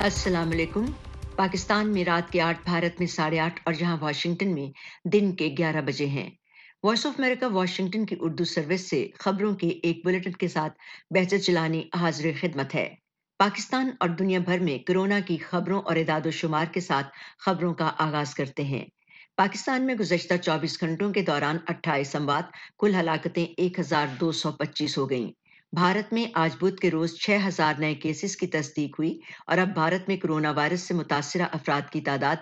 अस्सलाम वालेकुम। पाकिस्तान में रात के 8, भारत में 8:30 और जहां वाशिंगटन में दिन के 11 बजे हैं। वॉइस ऑफ अमेरिका वाशिंगटन की उर्दू सर्विस से खबरों के एक बुलेटिन के साथ बहजत जिलानी हाजिर खिदमत है। पाकिस्तान और दुनिया भर में कोरोना की खबरों और इदाद-ओ-शुमार के साथ खबरों का आगाज करते हैं। पाकिस्तान में गुज़श्ता 24 घंटों के दौरान 28 अमवात, कुल हलाकतें 1225 हो गईं। भारत में आज बुध के रोज 6000 नए केसेस की तस्दीक हुई और अब भारत में कोरोना वायरस से मुतासिरा अफराद की तादाद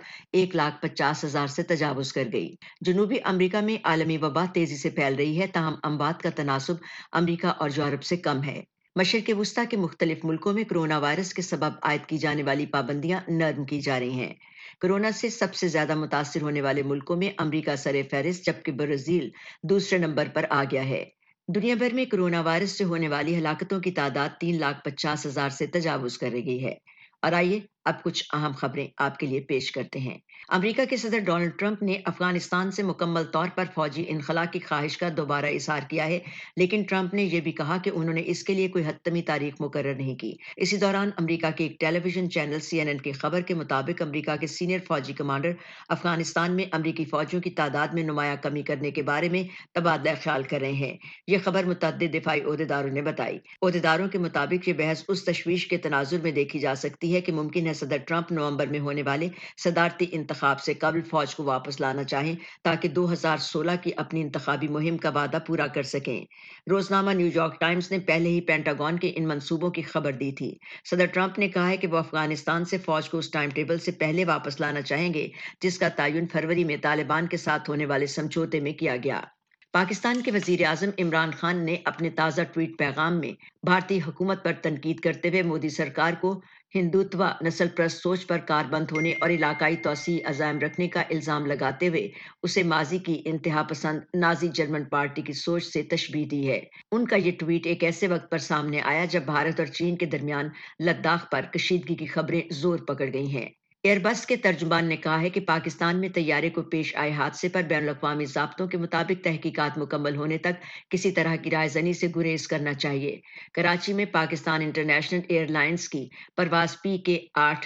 1,50,000 से तजावुज कर गई। जनूबी अमरीका में आलमी वबा तेजी से फैल रही है, ताहम अमवात का तनासुब अमरीका और यूरोप से कम है। मशरिक वुस्ता के मुख्तलिफ मुल्कों में कोरोना वायरस के सबब आयद की जाने वाली पाबंदियां नरम की जा रही हैं। कोरोना से सबसे ज्यादा मुतासिर होने वाले मुल्कों में अमरीका सरे फहरिस्त, जबकि ब्राजील दूसरे नंबर पर आ गया है। दुनिया भर में कोरोना वायरस से होने वाली हलाकतों की तादाद 3,50,000 से तजावुज कर गई है। और आइए अब कुछ अहम खबरें आपके लिए पेश करते हैं। अमेरिका के सदर डोनाल्ड ट्रंप ने अफगानिस्तान से मुकम्मल तौर पर फौजी इनखला की ख्वाहिश का दोबारा इजहार किया है, लेकिन ट्रंप ने यह भी कहा कि उन्होंने इसके लिए कोई हतमी तारीख मुकर्रर नहीं की। इसी दौरान अमेरिका के एक टेलीविजन चैनल CNN की खबर के मुताबिक अमेरिका के सीनियर फौजी कमांडर अफगानिस्तान में अमेरिकी फौजियों की तादाद में नुमाया कमी करने के बारे में तबादला ख्याल कर रहे हैं। यह खबर मुतअद्दिद दिफाई ओहदेदारों ने बताई। ओहदेदारों के मुताबिक ये बहस उस तशवीश के तनाजुर में देखी जा सकती है कि मुमकिन है सदर ट्रंप नवंबर में होने वाले सदारती इंतखाब से कबल फौज को वापस लाना चाहें, ताकि 2016 की अपनी इंतखाबी मुहिम का वादा पूरा कर सकें। रोजनामा न्यूयॉर्क टाइम्स ने पहले ही पेंटागन के इन मंसूबों की खबर दी थी। सदर ट्रंप ने कहा है कि वो अफगानिस्तान से फौज को उस टाइम टेबल से पहले वापस लाना चाहेंगे जिसका तयन फरवरी में तालिबान के साथ होने वाले समझौते में किया गया। पाकिस्तान के वजीर आजम इमरान खान ने अपने ताज़ा ट्वीट पैगाम में भारतीय हुकूमत पर तनकीद करते हुए मोदी सरकार को हिंदुत्व, नस्ल प्रस्त सोच पर कारबंद होने और इलाकाई तोसी अज़ायम रखने का इल्ज़ाम लगाते हुए उसे माजी की इंतहा पसंद नाजी जर्मन पार्टी की सोच से तशबीह दी है। उनका ये ट्वीट एक ऐसे वक्त पर सामने आया जब भारत और चीन के दरमियान लद्दाख पर कशीदगी की खबरें जोर पकड़ गई हैं। एयरबस के तर्जुमान ने कहा है कि पाकिस्तान में तैयारे को पेश आए हादसे पर बैनुल-अक़वामी ज़ाब्तों के मुताबिक तहकीकात मुकम्मल होने तक किसी तरह की रायज़नी से गुरेज करना चाहिए। कराची में पाकिस्तान इंटरनेशनल एयरलाइंस की परवाज़ PK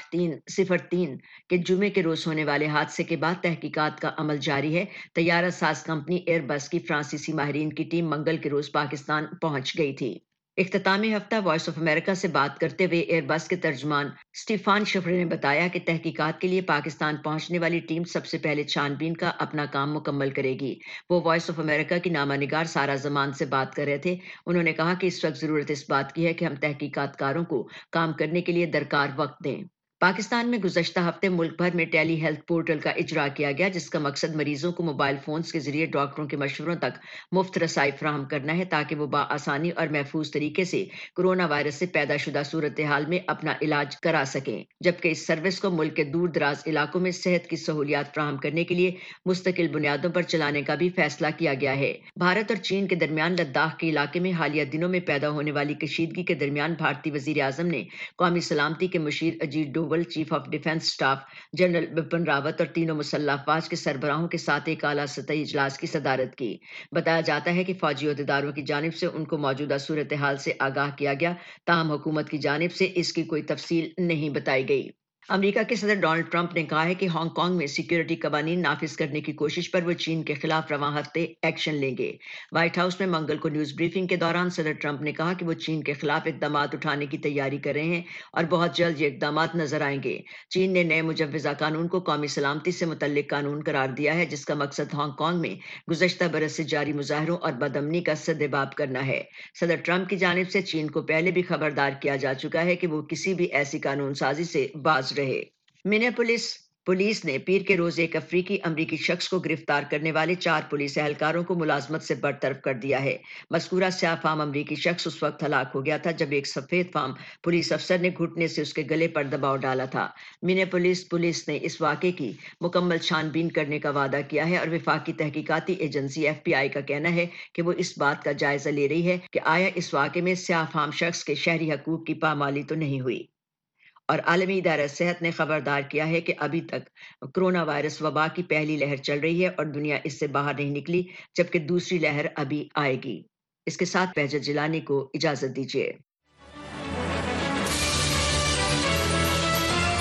8303 के जुमे के रोज़ होने वाले हादसे के बाद तहकीकात का अमल जारी है। तैयारा साज कंपनी एयरबस की फ्रांसीसी माहिरीन की टीम मंगल के रोज़ पाकिस्तान पहुंच गई थी। इख्तितामी हफ्ता वॉइस ऑफ अमेरिका से बात करते हुए एयरबस के तर्जुमान स्टीफान शफरे ने बताया कि तहकीकात के लिए पाकिस्तान पहुंचने वाली टीम सबसे पहले छानबीन का अपना काम मुकम्मल करेगी। वो वॉइस ऑफ अमेरिका की नामा निगार सारा जमान से बात कर रहे थे। उन्होंने कहा कि इस वक्त जरूरत इस बात की है कि हम तहकीकातकारों को काम करने के लिए दरकार वक्त दें। पाकिस्तान में गुज़श्ता हफ्ते मुल्क भर में टेली हेल्थ पोर्टल का इजरा किया गया, जिसका मकसद मरीजों को मोबाइल फोन्स के जरिए डॉक्टरों के मशवरों तक मुफ्त रसाई फराहम करना है, ताकि वो बाआसानी और महफूज तरीके से कोरोना वायरस से पैदा शुदा सूरत हाल में अपना इलाज करा सकें। जबकि इस सर्विस को मुल्क के दूर दराज इलाकों में सेहत की सहूलियात फराहम करने के लिए मुस्तकिल बुनियादों पर चलाने का भी फैसला किया गया है। भारत और चीन के दरमियान लद्दाख के इलाके में हालिया दिनों में पैदा होने वाली कशीदगी के दरमियान भारतीय वजीर आजम ने कौमी सलामती के मुशीर Ajit Doval, chief of defence staff general Bipin Rawat और तीनों मुसल्लह अफवाज के सरबराहों के साथ एक आला सतही इजलास की सदारत की। बताया जाता है कि फौजी अहदेदारों की जानिब से उनको मौजूदा सूरत हाल से आगाह किया गया, ताहम हुकूमत की जानिब से इसकी कोई तफसील नहीं बताई गई। अमेरिका के सदर डोनाल्ड ट्रंप ने कहा है कि हांगकांग में सिक्योरिटी कवानीन नाफिज करने की कोशिश पर वो चीन के खिलाफ रवां हफ्ते एक्शन लेंगे। व्हाइट हाउस में मंगल को न्यूज ब्रीफिंग के दौरान सदर ट्रंप ने कहा कि वो चीन के खिलाफ इकदाम उठाने की तैयारी कर रहे हैं और बहुत जल्द ये इकदाम नजर आएंगे। चीन ने नए मुजव्वजा कानून को कौमी सलामती से मुतल्लिक कानून करार दिया है, जिसका मकसद हांगकांग में गुज़श्ता बरस से जारी मुजाहरों और बदअमनी का सद्देबाब करना है। सदर ट्रंप की जानिब से चीन को पहले भी खबरदार किया जा चुका है कि वो किसी भी ऐसी कानून साजी से बाज रहे। मिनेपोलिस पुलिस ने पीर के रोज एक अफ्रीकी अमरीकी शख्स को गिरफ्तार करने वाले 4 पुलिस एहलकारों को मुलाजमत से बरतरफ कर दिया है। मज़कूरा स्याह फाम अमरीकी शख्स उस वक्त हलाक हो गया था जब एक सफेद फाम पुलिस अफसर ने घुटने से उसके गले पर दबाव डाला था। मिनेपोलिस पुलिस ने इस वाक़े की मुकम्मल छानबीन करने का वादा किया है और वफाकी तहकीकाती एजेंसी FBI का कहना है कि वो इस बात का जायजा ले रही है कि आया इस वाक़े में स्याह फाम शख्स के शहरी हकूक की पामाली तो नहीं हुई। और आलमी इदारा सेहत ने खबरदार किया है कि अभी तक कोरोना वायरस वबा की पहली लहर चल रही है और दुनिया इससे बाहर नहीं निकली, जबकि दूसरी लहर अभी आएगी। इसके साथ बहजत जिलानी को इजाजत दीजिए।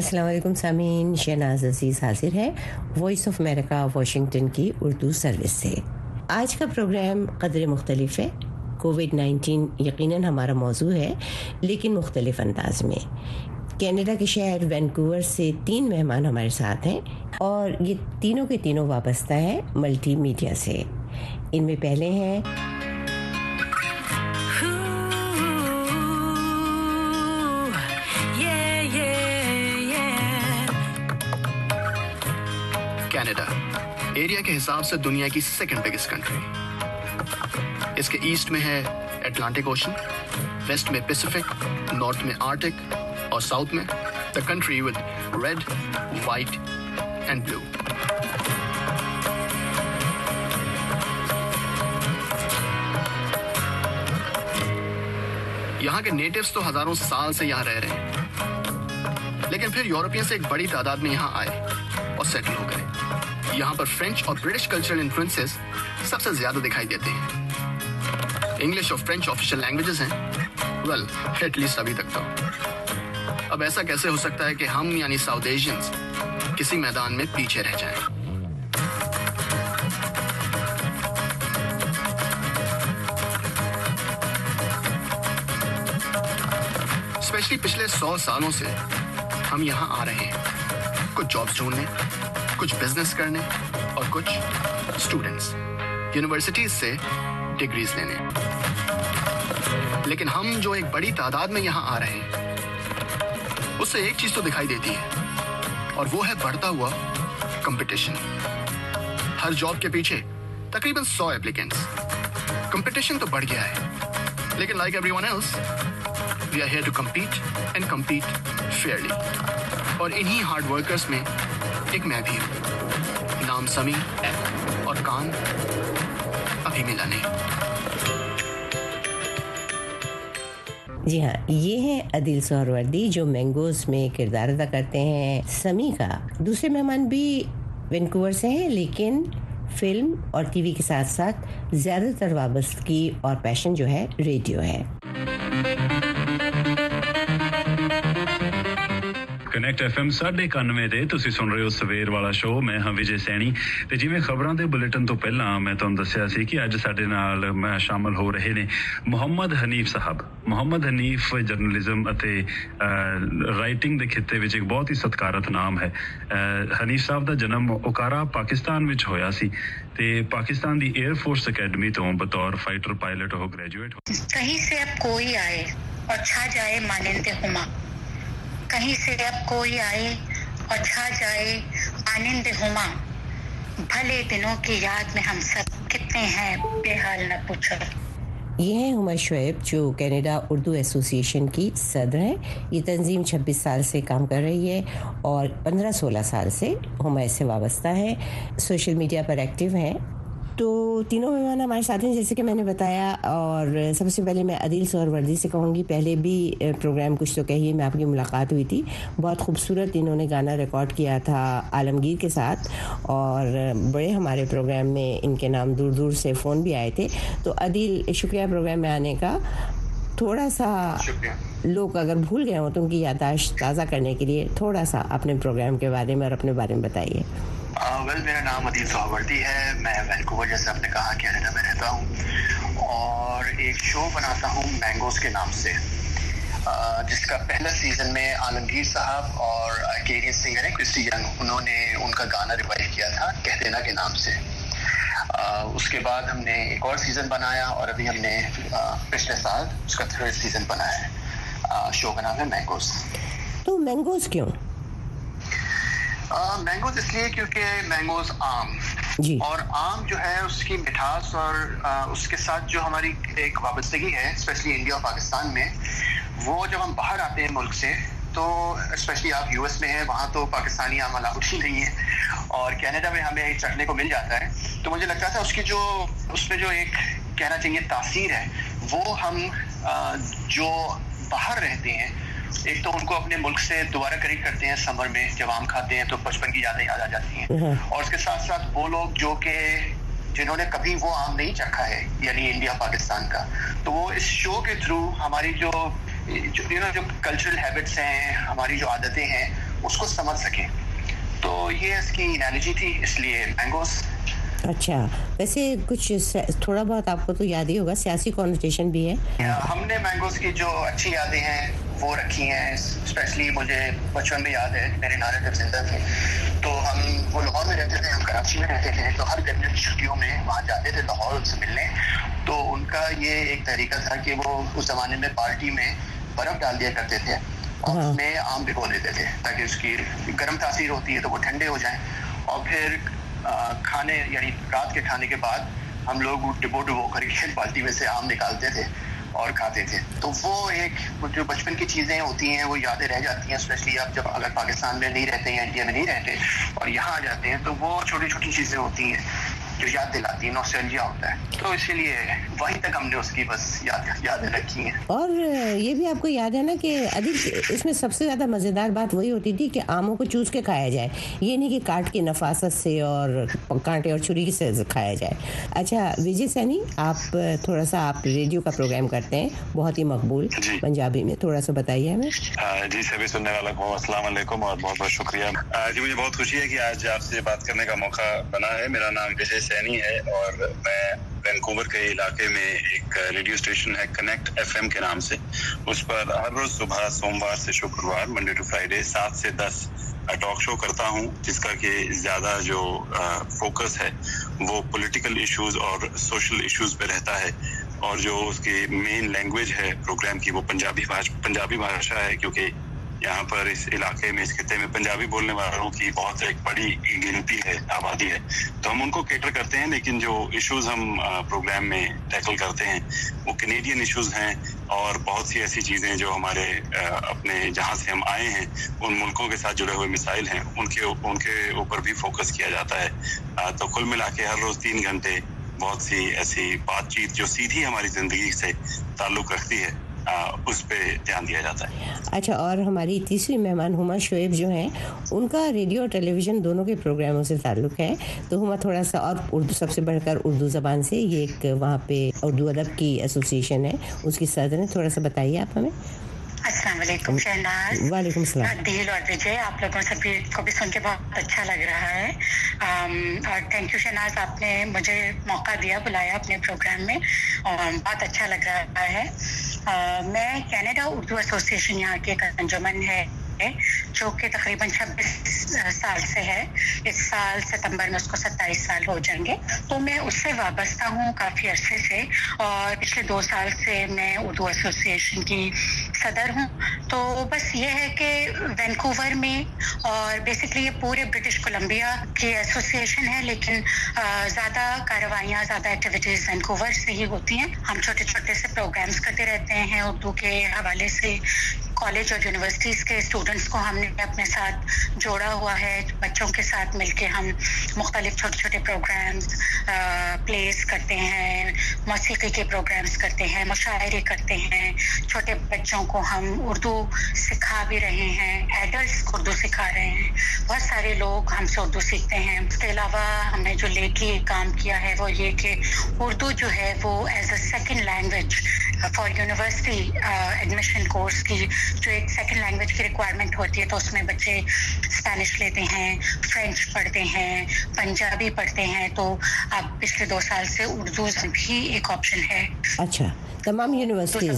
अस्सलाम वालेकुम सामीन, शहनाज अजीज़ हाजिर है वॉइस ऑफ अमेरिका वाशिंगटन की उर्दू सर्विस से। आज का प्रोग्राम क़दरे मुख्तलिफ है। कोविड-19 यकीनन हमारा मौजू है, लेकिन मुख्तलिफ अंदाज में। कनाडा के शहर वैंकूवर से 3 मेहमान हमारे साथ हैं और ये तीनों के तीनों वाबस्ता हैं मल्टी मीडिया से। इनमें पहले हैं कनाडा एरिया के हिसाब से दुनिया की सेकंड बिगेस्ट कंट्री। इसके ईस्ट में है अटलांटिक ओशन, वेस्ट में पैसिफिक, नॉर्थ में आर्टिक और साउथ में the country with red, white and blue. यहाँ के नेटिव्स तो हजारों साल से यहाँ रह रहे हैं, लेकिन फिर यूरोपियंस एक बड़ी तादाद में यहाँ आए और सेटल हो गए। यहाँ पर फ्रेंच और ब्रिटिश कल्चरल इन्फ्लुएंसेस सबसे ज्यादा दिखाई देते हैं। इंग्लिश और फ्रेंच ऑफिशियल लैंग्वेजेस हैं, वेल एटलीस्ट अभी तक तो। अब ऐसा कैसे हो सकता है कि हम यानी साउथ एशियंस किसी मैदान में पीछे रह जाएं? स्पेशली पिछले 100 सालों से हम यहाँ आ रहे हैं, कुछ जॉब्स ढूंढने, कुछ बिजनेस करने और कुछ स्टूडेंट्स यूनिवर्सिटीज से डिग्रीज लेने। लेकिन हम जो एक बड़ी तादाद में यहाँ आ रहे हैं, उससे एक चीज तो दिखाई देती है और वो है बढ़ता हुआ कंपटीशन। हर जॉब के पीछे तकरीबन 100 एप्लीकेंट्स। कंपटीशन तो बढ़ गया है, लेकिन like everyone else we are here to compete and compete fairly। और इन्हीं हार्ड वर्कर्स में एक मैं भी हूँ। नाम समी और कान अभी मिला नहीं। जी हाँ, ये हैं अदिल सोहरवर्दी जो मैंगोज में किरदार अदा करते हैं समी का। दूसरे मेहमान भी वैंकूवर से हैं, लेकिन फिल्म और टीवी के साथ साथ ज़्यादातर वाबस्तगी और पैशन जो है रेडियो है। कनेक्ट FM 91 ਤੇ ਤੁਸੀਂ ਸੁਣ ਰਹੇ ਹੋ ਸਵੇਰ ਵਾਲਾ ਸ਼ੋਅ। ਮੈਂ ਹਾਂ ਵਿਜੇ ਸੈਣੀ ਤੇ ਜਿਵੇਂ ਖਬਰਾਂ ਦੇ ਬੁਲੇਟਿਨ ਤੋਂ ਪਹਿਲਾਂ ਮੈਂ ਤੁਹਾਨੂੰ ਦੱਸਿਆ ਸੀ ਕਿ ਅੱਜ ਸਾਡੇ ਨਾਲ ਸ਼ਾਮਲ ਹੋ ਰਹੇ ਨੇ ਮੁਹੰਮਦ ਹਨੀਫ ਸਾਹਿਬ। ਮੁਹੰਮਦ ਹਨੀਫ ਜਰਨਲਿਜ਼ਮ ਅਤੇ ਰਾਈਟਿੰਗ ਦੇ ਖਿੱਤੇ ਵਿੱਚ ਇੱਕ ਬਹੁਤ ਹੀ ਸਤਿਕਾਰਤ ਨਾਮ ਹੈ। ਹਨੀਫ ਸਾਹਿਬ ਦਾ ਜਨਮ ਓਕਾਰਾ ਪਾਕਿਸਤਾਨ ਵਿੱਚ ਹੋਇਆ ਸੀ ਤੇ ਪਾਕਿਸਤਾਨ ਦੀ 에ਅਰ ਫੋਰਸ ਅਕੈਡਮੀ ਤੋਂ ਬਤੌਰ फाइटर पायलट ਉਹ ਗ੍ਰੈਜੂਏਟ ਹੋਏ। कहीं से अब कोई आए और छा जाए मानिंदे हुमा, कहीं से अब कोई आए और छा जाए आनंद हुमा, भले दिनों की याद में हम सब कितने हैं बेहाल न पूछो। ये हैं हुमा शुएब जो कनाडा उर्दू एसोसिएशन की सदर हैं। ये तंजीम 26 साल से काम कर रही है और 15-16 साल से हुमा इससे वाबस्ता है। सोशल मीडिया पर एक्टिव हैं। तो तीनों मेहमान हमारे साथ हैं जैसे कि मैंने बताया। और सबसे पहले मैं अदिल सोहरवर्दी से कहूँगी, पहले भी प्रोग्राम कुछ तो कहिए में आपकी मुलाकात हुई थी। बहुत खूबसूरत इन्होंने गाना रिकॉर्ड किया था आलमगीर के साथ और बड़े हमारे प्रोग्राम में इनके नाम दूर दूर से फ़ोन भी आए थे। तो अदिल, शुक्रिया प्रोग्राम में आने का। थोड़ा सा लोग अगर भूल गए हों तो उनकी याददाश्त ताज़ा करने के लिए थोड़ा सा अपने प्रोग्राम के बारे में और अपने बारे में बताइए। मेरा नाम अदिल सोहरवर्दी है। मैं वैंकूवर, जैसे आपने कहा, कनाडा में रहता हूँ और एक शो बनाता हूँ मैंगोज के नाम से, जिसका पहला सीजन में आलमगीर साहब और कैनेडियन सिंगर है क्रिस्टी यंग, उन्होंने उनका गाना रिवाइव किया था कह देना के नाम से। उसके बाद हमने एक और सीजन बनाया और अभी हमने पिछले साल उसका 3rd सीजन बनाया है। शो का नाम है मैंगोज। तो मैंगोज क्यों? मैंगोज इसलिए क्योंकि मैंगोज आम जी। और आम जो है उसकी मिठास और उसके साथ जो हमारी एक वाबस्तगी है स्पेशली इंडिया और पाकिस्तान में, वो जब हम बाहर आते हैं मुल्क से, तो स्पेशली आप यूएस में हैं, वहाँ तो पाकिस्तानी आम अलाउड ही नहीं है और कनाडा में हमें चखने को मिल जाता है। तो मुझे लगता था उसकी जो उसमें जो एक कहना चाहिए तासीर है, वो हम जो बाहर रहते हैं, एक तो उनको अपने मुल्क से दोबारा कनेक्ट करते हैं। समर में जब आम खाते हैं तो बचपन की यादें याद आ जाती हैं और उसके साथ साथ वो लोग जो कि जिन्होंने कभी वो आम नहीं चखा है, यानी इंडिया पाकिस्तान का, तो वो इस शो के थ्रू हमारी जो कल्चरल हैबिट्स हैं, हमारी जो आदतें हैं, उसको समझ सकें। तो ये इसकी एनालॉजी थी, इसलिए मैंगोस। अच्छा, वैसे कुछ थोड़ा बहुत आपको तो याद ही होगा, सियासी कॉन्नोटेशन भी है। हमने मैंगोस की जो अच्छी यादें हैं वो रखी हैं। स्पेशली मुझे बचपन में याद है, मेरे नाना जब जिंदा थे तो हम वो लाहौर में रहते थे, हम कराची में रहते थे, तो हर गर्मियों की छुट्टियों में वहाँ जाते थे लाहौर उनसे मिलने। तो उनका ये एक तरीका था कि वो उस जमाने में बाल्टी में बर्फ डाल दिया करते थे और उसमें आम भिगो देते थे ताकि उसकी गर्म तासीर होती है तो वो ठंडे हो जाएं। और फिर खाने यानी रात के खाने के बाद हम लोग डिबो करके बाल्टी में से आम निकालते थे और खाते थे। तो वो एक जो बचपन की चीज़ें होती हैं वो यादें रह जाती हैं, स्पेशली आप जब अगर पाकिस्तान में नहीं रहते या इंडिया में नहीं रहते और यहाँ आ जाते हैं तो वो छोटी छोटी चीज़ें होती हैं जो याद दिलाती है, नॉस्टैल्जिया होता है। तो इसीलिए वहीं तक हमने उसकी बस यादें रखी हैं। और ये भी आपको याद है ना कि अधिक इसमें सबसे ज़्यादा मज़ेदार बात वही होती थी कि आमों को चूस के खाया जाए, ये नहीं कि काट के नफासत से और कांटे और छुरी से खाया जाए। अच्छा विजय सैनी, आप थोड़ा सा आप रेडियो का प्रोग्राम करते हैं, बहुत ही मकबूल पंजाबी में, थोड़ा सा बताइए हमें। जी सभी सुनने वालों को अस्सलाम वालेकुम और बहुत बहुत शुक्रिया। जी मुझे बहुत खुशी है कि आज आपसे बात करने का मौका बना है। मेरा नाम विजय सैनी है और मैं वैंकूवर के इलाके में एक रेडियो स्टेशन है कनेक्ट एफएम के नाम से, उस पर हर रोज सुबह सोमवार से शुक्रवार मंडे टू फ्राइडे 7 से 10 टॉक शो करता हूं, जिसका कि ज़्यादा जो फोकस है वो पॉलिटिकल इश्यूज और सोशल इश्यूज पे रहता है और जो उसकी मेन लैंग्वेज है प्रोग्राम की वो पंजाबी भाषा है, क्योंकि यहाँ पर इस इलाके में, इस खिते में पंजाबी बोलने वालों की बहुत एक बड़ी गिनती है, आबादी है, तो हम उनको केटर करते हैं। लेकिन जो इश्यूज हम प्रोग्राम में टैकल करते हैं वो कैनेडियन इश्यूज हैं और बहुत सी ऐसी चीज़ें जो हमारे अपने जहाँ से हम आए हैं उन मुल्कों के साथ जुड़े हुए मिसाइल हैं, उनके ऊपर भी फोकस किया जाता है। तो कुल मिला के हर रोज़ 3 घंटे बहुत सी ऐसी बातचीत जो सीधी हमारी ज़िंदगी से ताल्लुक़ रखती है उस पे ध्यान दिया जाता है। अच्छा, और हमारी तीसरी मेहमान हुमा शोएब जो हैं, उनका रेडियो और टेलीविज़न दोनों के प्रोग्रामों से ताल्लुक़ है। तो हुमा थोड़ा सा, और उर्दू सबसे बढ़कर उर्दू ज़बान से, ये एक वहाँ पे उर्दू अदब की एसोसिएशन है, उसकी सदर हैं, थोड़ा सा बताइए आप हमें। अस्सलाम वालेकुम शहनाज। वालेकुम सलाम। दिल और विजय, आप लोगों सभी को भी सुन के बहुत अच्छा लग रहा है और थैंक यू शहनाज, आपने मुझे मौका दिया, बुलाया अपने प्रोग्राम में और बहुत अच्छा लग रहा है। मैं कनाडा उर्दू एसोसिएशन यहाँ की एक अंजुमन है जो कि तकरीबन 26 साल से है। इस साल सितंबर में उसको 27 साल हो जाएंगे। तो मैं उससे वाबस्ता हूँ काफ़ी अरसे से और पिछले 2 साल से मैं उर्दू एसोसिएशन की सदर हूँ। तो बस ये है कि वैंकूवर में और बेसिकली ये पूरे ब्रिटिश कोलंबिया की एसोसिएशन है, लेकिन ज़्यादा कार्रवाइयाँ, ज़्यादा एक्टिविटीज़ वैंकूवर से ही होती हैं। हम छोटे छोटे से प्रोग्राम्स करते रहते हैं उर्दू के हवाले से। कॉलेज और यूनिवर्सिटीज़ के स्टूडेंट्स को हमने अपने साथ जोड़ा हुआ है। बच्चों के साथ मिलके हम मुख्तलिफ छोटे छोटे प्रोग्राम्स प्लेस करते हैं, मौसीकी के प्रोग्राम्स करते हैं, मुशायरे करते हैं। छोटे बच्चों को हम उर्दू सिखा भी रहे हैं, एडल्ट्स को उर्दू सिखा रहे हैं। बहुत सारे लोग हमसे उर्दू सीखते हैं। उसके अलावा हमने जो लेके काम किया है वो ये कि उर्दू जो है वो as a second language for university admission course की जो एक सेकंड लैंग्वेज की रिक्वायरमेंट होती है, तो उसमें बच्चे स्पेनिश लेते हैं, फ्रेंच पढ़ते हैं, पंजाबी पढ़ते हैं। तो अब पिछले 2 साल से उर्दू भी एक ऑप्शन है। अच्छा, तमाम यूनिवर्सिटीज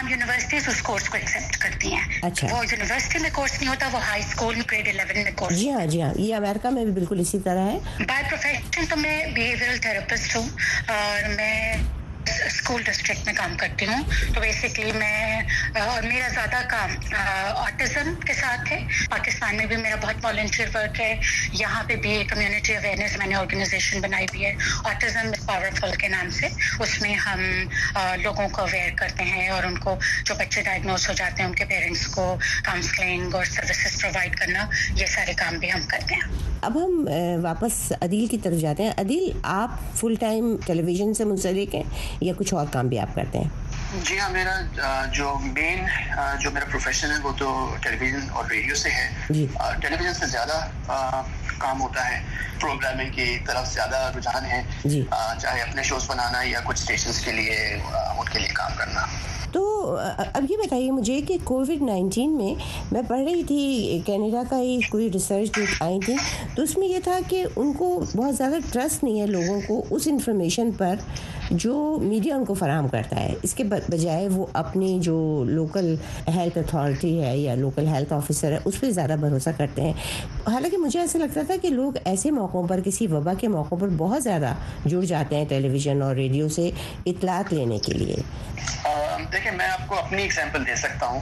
उस कोर्स को एक्सेप्ट करती हैं। अच्छा, वो यूनिवर्सिटी में कोर्स नहीं होता, वो हाई स्कूल में ग्रेड 11 में कोर्स। जी हाँ, ये अमेरिका में भी बिल्कुल इसी तरह है। बाय प्रोफेशन तो मैं बिहेवियरल थेरेपिस्ट हूँ और मैं स्कूल डिस्ट्रिक्ट में काम करती हूँ। तो बेसिकली मैं और मेरा ज़्यादा काम ऑटिज़म के साथ है। पाकिस्तान में भी मेरा बहुत वॉलंटियर वर्क है। यहाँ पे भी कम्युनिटी अवेयरनेस मैंने ऑर्गेनाइजेशन बनाई भी है, ऑटिज़म इज पावरफुल के नाम से। उसमें हम लोगों को अवेयर करते हैं और उनको, जो बच्चे डायग्नोज हो जाते हैं, उनके पेरेंट्स को काउंसलिंग और सर्विसेज प्रोवाइड करना, ये सारे काम भी हम करते हैं। अब हम वापस अदील की तरफ जाते हैं। अदील, आप फुल टाइम टेलीविज़न से मुंसलिक हैं या कुछ और काम भी आप करते हैं? جی ہاں، میرا جو میرا پروفیشن ہے وہ تو ٹیلی ویژن اور ریڈیو سے ہے. ٹیلی ویژن سے زیادہ کام ہوتا ہے، پروگرامنگ کی طرف زیادہ رجحان ہے، چاہے اپنے شوز بنانا یا کچھ اسٹیشنز کے لیے ان کے لیے کام کرنا. تو اب یہ بتائیے مجھے کہ کووڈ-19 میں میں پڑھ رہی تھی کینیڈا کا ہی کوئی ریسرچ جو آئی تھی، تو اس میں یہ تھا کہ ان کو بہت زیادہ ٹرسٹ نہیں ہے لوگوں کو اس انفارمیشن پر جو میڈیا ان کو فراہم کرتا ہے. اس کے بجائے وہ اپنی جو لوکل ہیلتھ اتھارٹی ہے یا لوکل ہیلتھ آفیسر ہے اس پہ زیادہ بھروسہ کرتے ہیں. حالانکہ مجھے ایسا لگتا تھا کہ لوگ ایسے موقعوں پر، کسی وبا کے موقعوں پر بہت زیادہ جڑ جاتے ہیں ٹیلی ویژن اور ریڈیو سے اطلاعات لینے کے لیے. دیکھیں، میں آپ کو اپنی اگزامپل دے سکتا ہوں.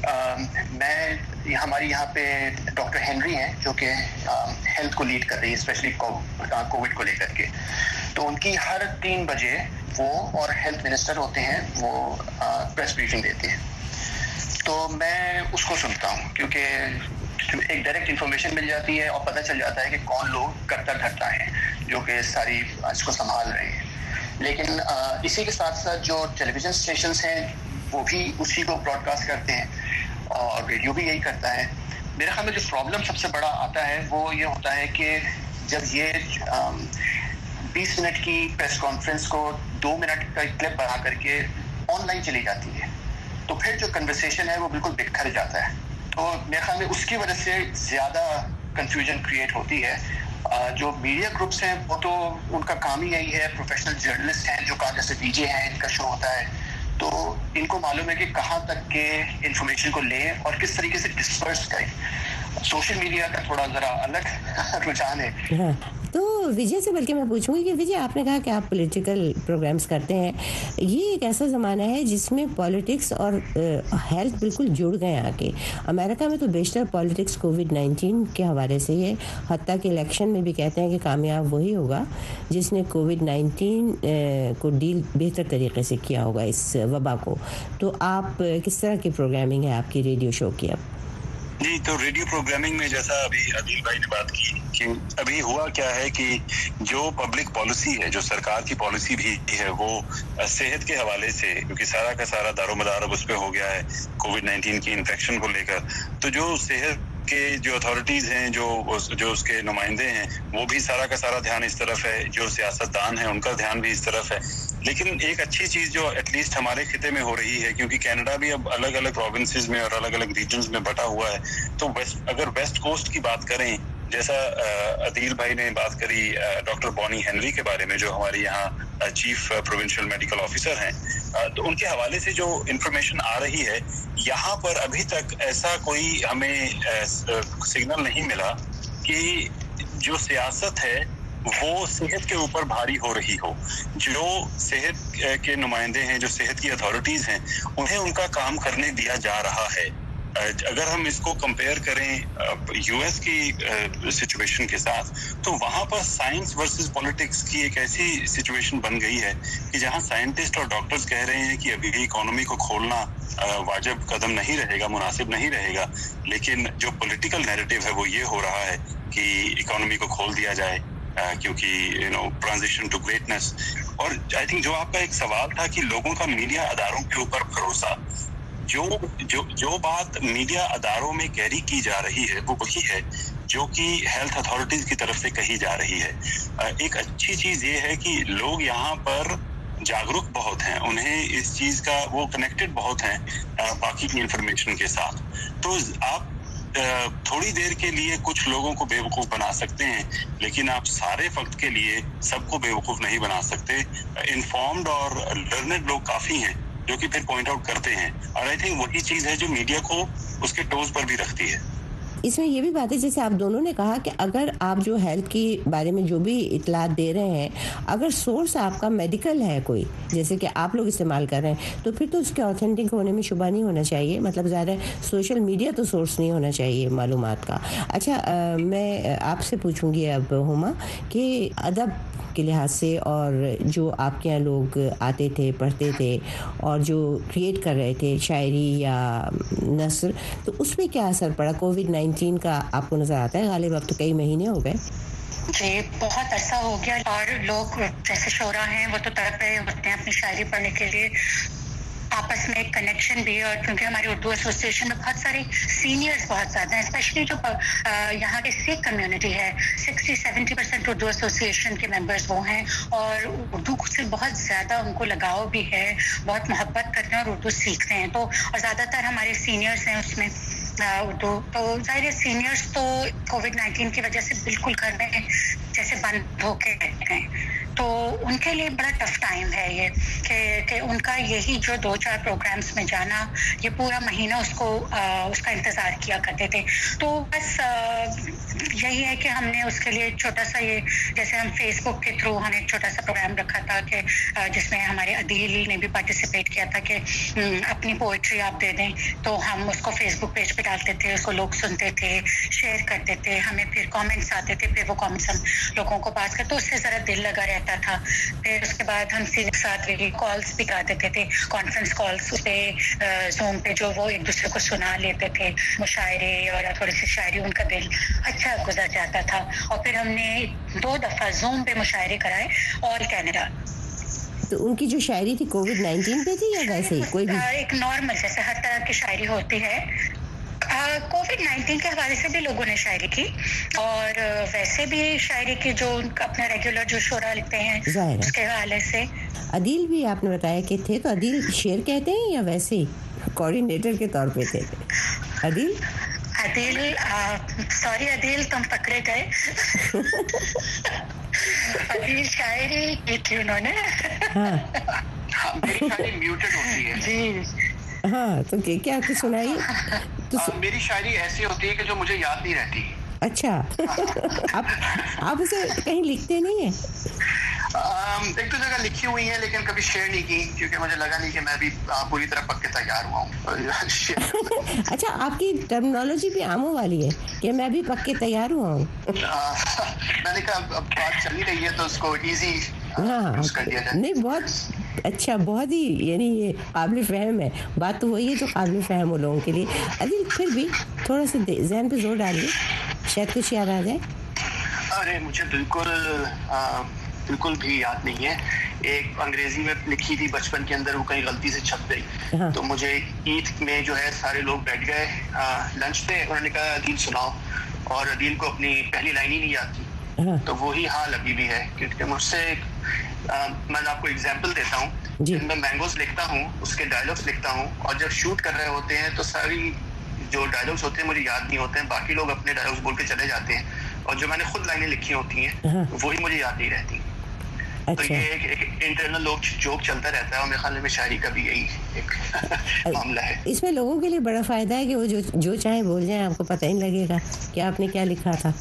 ہماری یہاں پہ ڈاکٹر ہنری ہیں جو کہ ہیلتھ کو لیڈ کر رہی ہے، اسپیشلی کووڈ کو لے کر کے. تو ان کی ہر 3 بجے وہ اور ہیلتھ منسٹر ہوتے ہیں، وہ پریس بریفنگ دیتے ہیں. تو میں اس کو سنتا ہوں کیونکہ ایک ڈائریکٹ انفارمیشن مل جاتی ہے اور پتہ چل جاتا ہے کہ کون لوگ کرتا دھرتا ہیں جو کہ ساری اس کو سنبھال رہے ہیں. لیکن اسی کے ساتھ ساتھ جو ٹیلی ویژن اسٹیشنز ہیں وہ بھی اسی کو براڈ کاسٹ کرتے ہیں اور ریڈیو بھی یہی کرتا ہے. میرے خیال میں جو پرابلم سب سے بڑا آتا ہے وہ یہ ہوتا ہے کہ جب یہ 20 منٹ کی پریس کانفرنس کو 2 منٹ کا کلپ بنا کر کے آن لائن چلی جاتی ہے، تو پھر جو کنورسیشن ہے وہ بالکل بکھر جاتا ہے. تو میرے خیال میں اس کی وجہ سے زیادہ کنفیوژن کریٹ ہوتی ہے. جو میڈیا گروپس ہیں وہ تو ان کا کام ہی یہی ہے، پروفیشنل جرنلسٹ ہیں جو کہاں جیسے ڈی جے ہیں، ان کا شو ہوتا ہے، تو ان کو معلوم ہے کہ کہاں تک کے انفارمیشن کو لیں اور کس طریقے سے ڈسپرس کریں. سوشل میڈیا کا تھوڑا ذرا الگ رجحان ہے. تو وجے سے بلکہ میں پوچھوں گی کہ وجے، آپ نے کہا کہ آپ پولیٹیکل پروگرامز کرتے ہیں. یہ ایک ایسا زمانہ ہے جس میں پالیٹکس اور ہیلتھ بالکل جڑ گئے آ کے. امریکہ میں تو بیشتر پالیٹکس کووڈ-19 کے حوالے سے ہے، حتیٰ کہ الیکشن میں بھی کہتے ہیں کہ کامیاب وہی ہوگا جس نے کووڈ-19 کو ڈیل بہتر طریقے سے کیا ہوگا اس وبا کو. تو آپ کس طرح کی پروگرامنگ ہے آپ کی ریڈیو شو کی؟ اب جی، تو ریڈیو پروگرامنگ میں جیسا ابھی عادل بھائی نے بات کی کہ ابھی ہوا کیا ہے کہ جو پبلک پالیسی ہے، جو سرکار کی پالیسی بھی ہے، وہ صحت کے حوالے سے، کیونکہ سارا کا سارا دار و مدار اب اس پہ ہو گیا ہے کووڈ-19 کی انفیکشن کو لے کر. تو جو صحت کے جو اتھارٹیز ہیں، جو اس کے نمائندے ہیں، وہ بھی سارا کا سارا دھیان اس طرف ہے. جو سیاستدان ہیں ان کا دھیان بھی اس طرف ہے. لیکن ایک اچھی چیز جو ایٹ لیسٹ ہمارے خطے میں ہو رہی ہے، کیونکہ کینیڈا بھی اب الگ الگ پروونسز میں اور الگ الگ ریجنز میں بٹا ہوا ہے. تو اگر ویسٹ کوسٹ کی بات کریں، جیسا عدیل بھائی نے بات کری ڈاکٹر بونی ہنری کے بارے میں، جو ہماری یہاں چیف پروونشل میڈیکل آفیسر ہیں، تو ان کے حوالے سے جو انفارمیشن آ رہی ہے، یہاں پر ابھی تک ایسا کوئی ہمیں سگنل نہیں ملا کہ جو سیاست ہے وہ صحت کے اوپر بھاری ہو رہی ہو. جو صحت کے نمائندے ہیں، جو صحت کی اتھارٹیز ہیں، انہیں ان کا کام کرنے دیا جا رہا ہے. اگر ہم اس کو کمپیئر کریں یو ایس کی سچویشن کے ساتھ، تو وہاں پر سائنس ورسز پولیٹکس کی ایک ایسی سچویشن بن گئی ہے کہ جہاں سائنٹسٹ اور ڈاکٹرز کہہ رہے ہیں کہ ابھی اکانومی کو کھولنا واجب قدم نہیں رہے گا، مناسب نہیں رہے گا. لیکن جو پولیٹیکل نیریٹو ہے وہ یہ ہو رہا ہے کہ اکانومی کو کھول دیا جائے، کیونکہ ٹرانزیشن ٹو گریٹنس. اور آئی تھنک جو آپ کا ایک سوال تھا کہ لوگوں کا میڈیا اداروں کے اوپر بھروسہ، جو بات میڈیا اداروں میں کیری کی جا رہی ہے وہ وہی ہے جو کہ ہیلتھ اتھارٹیز کی طرف سے کہی جا رہی ہے. ایک اچھی چیز یہ ہے کہ لوگ یہاں پر جاگرک بہت ہیں، انہیں اس چیز کا وہ کنیکٹڈ بہت ہیں باقی کی انفارمیشن کے ساتھ. تو آپ تھوڑی دیر کے لیے کچھ لوگوں کو بیوقوف بنا سکتے ہیں، لیکن آپ سارے وقت کے لیے سب کو بیوقوف نہیں بنا سکتے. انفارمڈ اور لرنڈ لوگ کافی ہیں جو کہ پھر پوائنٹ آؤٹ کرتے ہیں، اور آئی تھنک وہی چیز ہے جو میڈیا کو اس کے ٹوز پر بھی رکھتی ہے. اس میں یہ بھی بات ہے جیسے آپ دونوں نے کہا کہ اگر آپ جو ہیلتھ کے بارے میں جو بھی اطلاعات دے رہے ہیں، اگر سورس آپ کا میڈیکل ہے کوئی، جیسے کہ آپ لوگ استعمال کر رہے ہیں، تو پھر تو اس کے اوتھینٹک ہونے میں شبہ نہیں ہونا چاہیے. مطلب ظاہر ہے سوشل میڈیا تو سورس نہیں ہونا چاہیے معلومات کا. اچھا، میں آپ سے پوچھوں گی اب ہما کہ ادب کے لحاظ سے اور جو آپ کے یہاں لوگ آتے تھے، پڑھتے تھے اور جو کریٹ کر رہے تھے شاعری یا نثر، تو اس میں کیا اثر پڑا کووڈ-19 کا آپ کو نظر آتا ہے؟ غالب اب تو کئی مہینے ہو گئے. جی، بہت عرصہ ہو گیا اور لوگ جیسے شعراء ہیں وہ تو تڑپ رہے ہوتے ہیں اپنی شاعری پڑھنے کے لیے. आपस में एक कनेक्शन भी है, और क्योंकि हमारे उर्दू एसोसिएशन में बहुत सारे सीनियर्स बहुत ज़्यादा हैं, स्पेशली जो यहाँ के सिख कम्युनिटी है, 60-70% उर्दू एसोसिएशन के मेंबर्स वो हैं, और उर्दू से बहुत ज़्यादा उनको लगाव भी है, बहुत मोहब्बत करते हैं और उर्दू सीखते हैं। तो और ज़्यादातर हमारे सीनियर्स हैं उसमें उर्दू, तो ज़ाहिर है सीनियर्स तो कोविड-19 की वजह से बिल्कुल घर में जैसे बंद होके रहते हैं, तो उनके लिए बड़ा टफ टाइम है ये कि उनका यही जो 2-4 प्रोग्राम्स में जाना, ये पूरा महीना उसका इंतज़ार किया करते थे। तो बस यही है कि हमने उसके लिए छोटा सा ये, जैसे हम फेसबुक के थ्रू हमने एक छोटा सा प्रोग्राम रखा था कि जिसमें हमारे अदील ने भी पार्टिसिपेट किया था कि अपनी पोइट्री आप दे दें, तो हम उसको फेसबुक पेज पे डालते थे, उसको लोग सुनते थे, शेयर करते थे, हमें फिर कमेंट्स आते थे, फिर वो कमेंट्स हम लोगों को पास करते, तो उससे ज़रा दिल लगा रहता था। फिर उसके बाद हम सीधे साथ कॉल्स भी करा देते थे, कॉन्फ्रेंस कॉल्स पे जूम पे, जो वो एक दूसरे को सुना लेते थे मुशायरे और थोड़ी सी शायरी, उनका दिल अच्छा गुजर जाता था। और फिर हमने 2 दफ़ा जूम पे मुशायरे कराए ऑल कैनेडा। तो उनकी जो शायरी थी कोविड-19 पे थी या वैसे ही कोई भी? एक नॉर्मल जैसे हर तरह की शायरी होती है, कोविड-19 के हवाले से भी लोगों ने शायरी की, और वैसे भी शायरी की जो अपना रेगुलर जो शोरा लिखते हैं उसके हवाले से। अदील भी आपने बताया कि थे, तो अदील शेर कहते हैं या वैसे ही कोऑर्डिनेटर के तौर पे थे? अदील सॉरी अदील, तुम पकड़े गए। अदील शायरी की थी उन्होंने। हाँ, मेरी शायरी म्यूटेड होती है जी। हाँ, तो क्या कुछ सुनाइए। तो मेरी शायरी ऐसी होती है कि जो मुझे याद नहीं रहती। अच्छा। आप उसे कहीं लिखते नहीं है? एक दो जगह लिखी हुई है, लेकिन कभी शेयर नहीं की, क्योंकि मुझे लगा नहीं कि मैं भी पूरी तरह पक्के तैयार हुआ हूँ। अच्छा, आपकी टर्मिनोलॉजी भी आमों वाली है कि मैं भी पक्के तैयार हुआ हूँ। मैंने कहा अब बात चली रही है तो उसको इजी कर दिया जाए। नहीं, बहुत अच्छा, बहुत ही यानी ये काबिल फहम है। बात तो वही है जो काबिल फहम हो लोगों के लिए। अदिल, फिर भी थोड़ा सा जहन पे जोर डालिए, शायद कुछ याद आ जाए। अरे मुझे बिल्कुल भी याद नहीं है। एक अंग्रेजी में लिखी थी बचपन के अंदर, वो कहीं गलती से छप गई। हाँ। तो मुझे ईद में जो है सारे लोग बैठ गए लंच पे, उन्होंने कहा अदील सुनाओ, और अदील को अपनी पहली लाइन ही नहीं आती। हाँ। तो वही हाल अभी भी है, क्योंकि मुझसे मैं आपको एग्जांपल देता हूँ, मैं मैंगोस लिखता हूँ, उसके डायलॉग्स लिखता हूँ, और जब शूट कर रहे होते हैं तो सारी जो डायलॉग्स होते हैं मुझे याद नहीं होते हैं, बाकी लोग अपने डायलॉग्स बोल के चले जाते हैं, और जो मैंने खुद लाइनें लिखी होती हैं वही मुझे याद नहीं रहती। अच्छा। तो ये एक इंटरनल जोक चलता रहता है, और मेरे ख्याल में शायरी का भी यही एक मामला है। इसमें लोगों के लिए बड़ा फायदा है कि वो जो चाहे बोल जाए, आपको पता ही नहीं लगेगा कि आपने क्या लिखा था।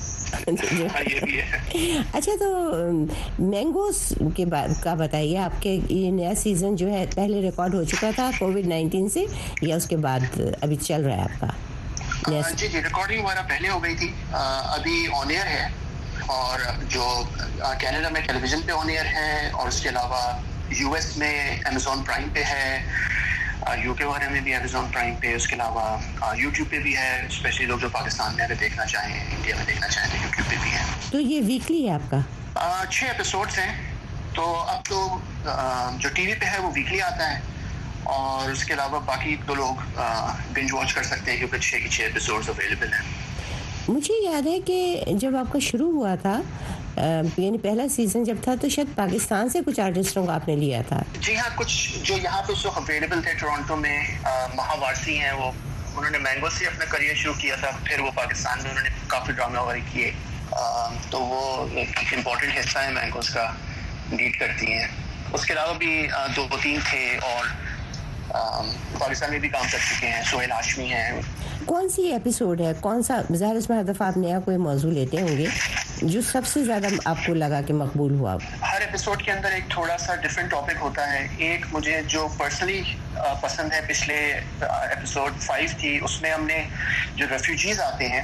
ये भी है। अच्छा, तो मैंगोस के बाद का बताइए, आपके ये नया सीजन जो है पहले रिकॉर्ड हो चुका था कोविड-19 से, या उसके बाद अभी चल रहा है आपका? जी, रिकॉर्डिंग हमारा पहले हो गई थी, अभी ऑन एयर है, और जो कनाडा में टेलीविजन पे ऑन एयर है, और उसके अलावा यूएस में अमेज़न प्राइम पे है, यूके वाले में भी अमेज़न प्राइम पे, उसके अलावा यूट्यूब पे भी है, स्पेशली लोग जो पाकिस्तान में अगर देखना चाहें, इंडिया में देखना चाहें तो यूट्यूब पे भी है। तो ये वीकली है आपका? 6 एपिसोड्स हैं, तो अब तो जो टीवी पे है वो वीकली आता है, और उसके अलावा बाकी तो लोग बिंज वॉच कर सकते हैं, क्योंकि 6 के 6 एपिसोड्स अवेलेबल हैं। मुझे याद है कि जब आपका शुरू हुआ था, यानी पहला सीजन जब था, तो शायद पाकिस्तान से कुछ आर्टिस्टों को आपने लिया था। जी हाँ, कुछ जो यहाँ पे उस वक्त अवेलेबल थे टोरंटो में, महावासी हैं वो, उन्होंने मैंगो से अपना करियर शुरू किया था, फिर वो पाकिस्तान में उन्होंने काफ़ी ड्रामा वगैरह किए, तो वो एक इम्पॉर्टेंट हिस्सा है मैंगोस का, लीड करती हैं। उसके अलावा भी 2-3 थे, और पाकिस्तान में भी काम कर चुके हैं, सोहेल हाशमी हैं। कौन सी एपिसोड है, कौन सा, ज़ाहिर इसमें हर दफ़ा आप नया कोई मौजू लेते होंगे, जो सबसे ज़्यादा आपको लगा कि मकबूल हुआ? हर एपिसोड के अंदर एक थोड़ा सा डिफरेंट टॉपिक होता है। एक मुझे जो पर्सनली पसंद है, पिछले एपिसोड 5 थी, उसमें हमने जो रेफ्यूजीज आते हैं,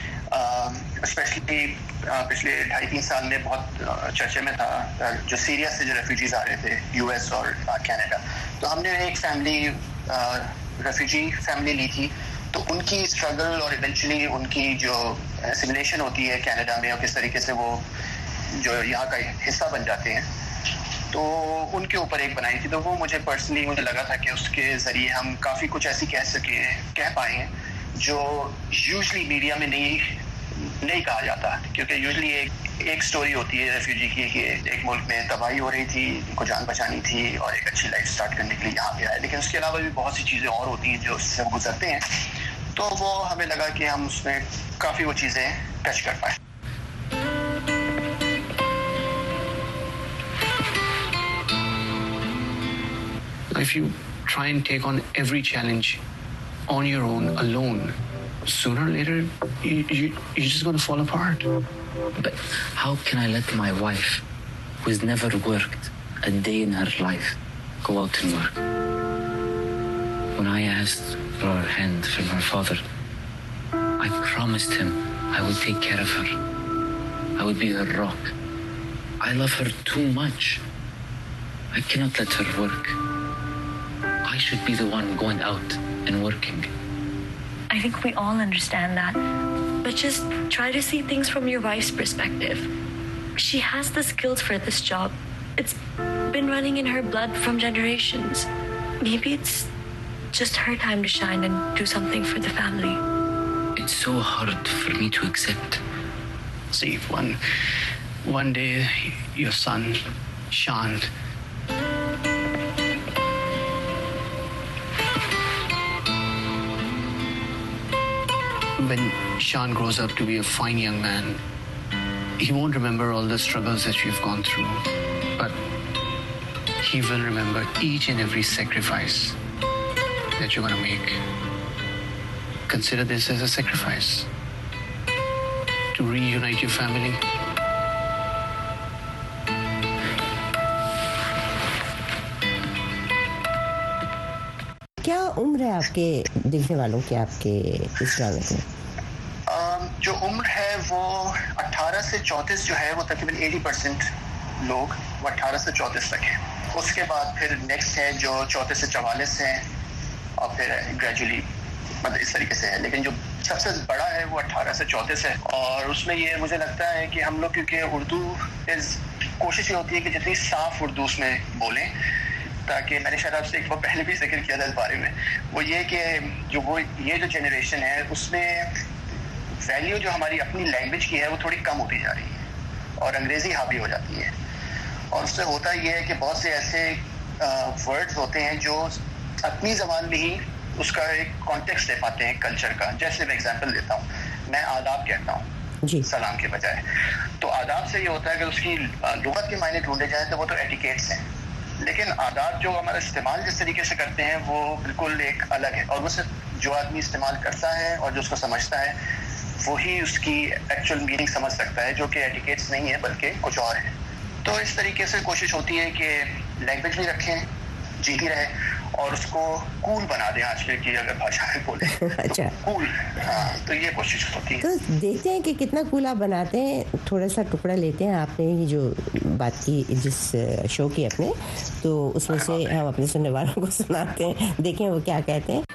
स्पेशली पिछले 2.5-3 साल में बहुत चर्चे में था, जो सीरिया से जो रेफ्यूजीज आ रहे थे यूएस और कनाडा, तो हमने एक फैमिली रेफ्यूजी फैमिली ली थी, तो उनकी स्ट्रगल और इवेंचुअली उनकी जो एसिमिलेशन होती है कनाडा में, और किस तरीके से वो जो यहाँ का हिस्सा बन जाते हैं, تو ان کے اوپر ایک بنائی تھی. تو وہ مجھے پرسنلی مجھے لگا تھا کہ اس کے ذریعے ہم کافی کچھ ایسی کہہ پائے ہیں جو یوزلی میڈیا میں نہیں کہا جاتا, کیونکہ یوزلی ایک سٹوری ہوتی ہے ریفیوجی کی کہ ایک ملک میں تباہی ہو رہی تھی, ان کو جان بچانی تھی اور ایک اچھی لائف سٹارٹ کرنے کے لیے یہاں پہ آئے, لیکن اس کے علاوہ بھی بہت سی چیزیں اور ہوتی ہیں جو اس سے گزرتے ہیں. تو وہ ہمیں لگا کہ ہم اس میں کافی وہ چیزیں ٹچ کر پائیں. If you try and take on every challenge on your own, alone, sooner or later, you're just going to fall apart. But how can I let my wife, who's never worked a day in her life, go out and work? When I asked for her hand from her father, I promised him I would take care of her. I would be her rock. I love her too much. I cannot let her work. I should be the one going out and working. I think we all understand that. But just try to see things from your wife's perspective. She has the skills for this job. It's been running in her blood from generations. Maybe it's just her time to shine and do something for the family. It's so hard for me to accept. See, one day, your son, Shant, when Sean grows up to be a fine young man, he won't remember all the struggles that you've gone through, but he will remember each and every sacrifice that you're going to make. Consider this as a sacrifice to reunite your family. کیا عمر ہے آپ کے دیکھنے والوں کی آپ کے اس ڈرامے میں؟ جو عمر ہے وہ 18 سے 34 جو ہے وہ تقریباً 80% لوگ وہ 18 سے 34 تک ہیں. اس کے بعد پھر نیکسٹ ہے جو 34 سے 44 ہیں اور پھر گریجولی مطلب اس طریقے سے ہے. لیکن جو سب سے بڑا ہے وہ 18 سے 34 ہے. اور اس میں یہ مجھے لگتا ہے کہ ہم لوگ کیونکہ اردو کوشش یہ ہوتی ہے کہ جتنی صاف اردو اس میں بولیں, تاکہ میں نے شاید آپ سے ایک بار پہلے بھی ذکر کیا تھا اس بارے میں, وہ یہ کہ یہ جو جنریشن ہے اس میں ویلیو جو ہماری اپنی لینگویج کی ہے وہ تھوڑی کم ہوتی جا رہی ہے اور انگریزی حاوی ہو جاتی ہے. اور اس سے ہوتا یہ ہے کہ بہت سے ایسے ورڈز ہوتے ہیں جو اپنی زبان میں ہی اس کا ایک کانٹیکسٹ دے پاتے ہیں کلچر کا. جیسے میں ایگزامپل دیتا ہوں, میں آداب کہتا ہوں سلام کے بجائے, تو آداب سے یہ ہوتا ہے کہ اس کی لغت کے معنی ڈھونڈے جائیں تو وہ تو ایٹیکیٹس ہیں, لیکن آداب جو ہمارا استعمال جس طریقے سے کرتے ہیں وہ بالکل ایک الگ ہے. اور وہ صرف جو آدمی استعمال کرتا ہے اور جو اس کو سمجھتا ہے وہی اس کی ایکچوئل میننگ سمجھ سکتا ہے, جو کہ ایٹیکیٹس نہیں ہے بلکہ کچھ اور ہے. تو اس طریقے سے کوشش ہوتی ہے کہ لینگویج بھی رکھیں, جیتی رہے, اور اس کو کول بنا دیں. آج کل کی اگر بھاشا میں بولیں اچھا کول, ہاں, تو یہ کوشش ہوتی ہے. تو دیکھتے ہیں کہ کتنا کول آپ بناتے ہیں. تھوڑا سا ٹکڑا لیتے ہیں, آپ نے ہی جو بات کی جس شو کی اپنے, تو اس میں سے ہم اپنے سننے والوں کو سناتے ہیں, دیکھیں وہ کیا کہتے ہیں.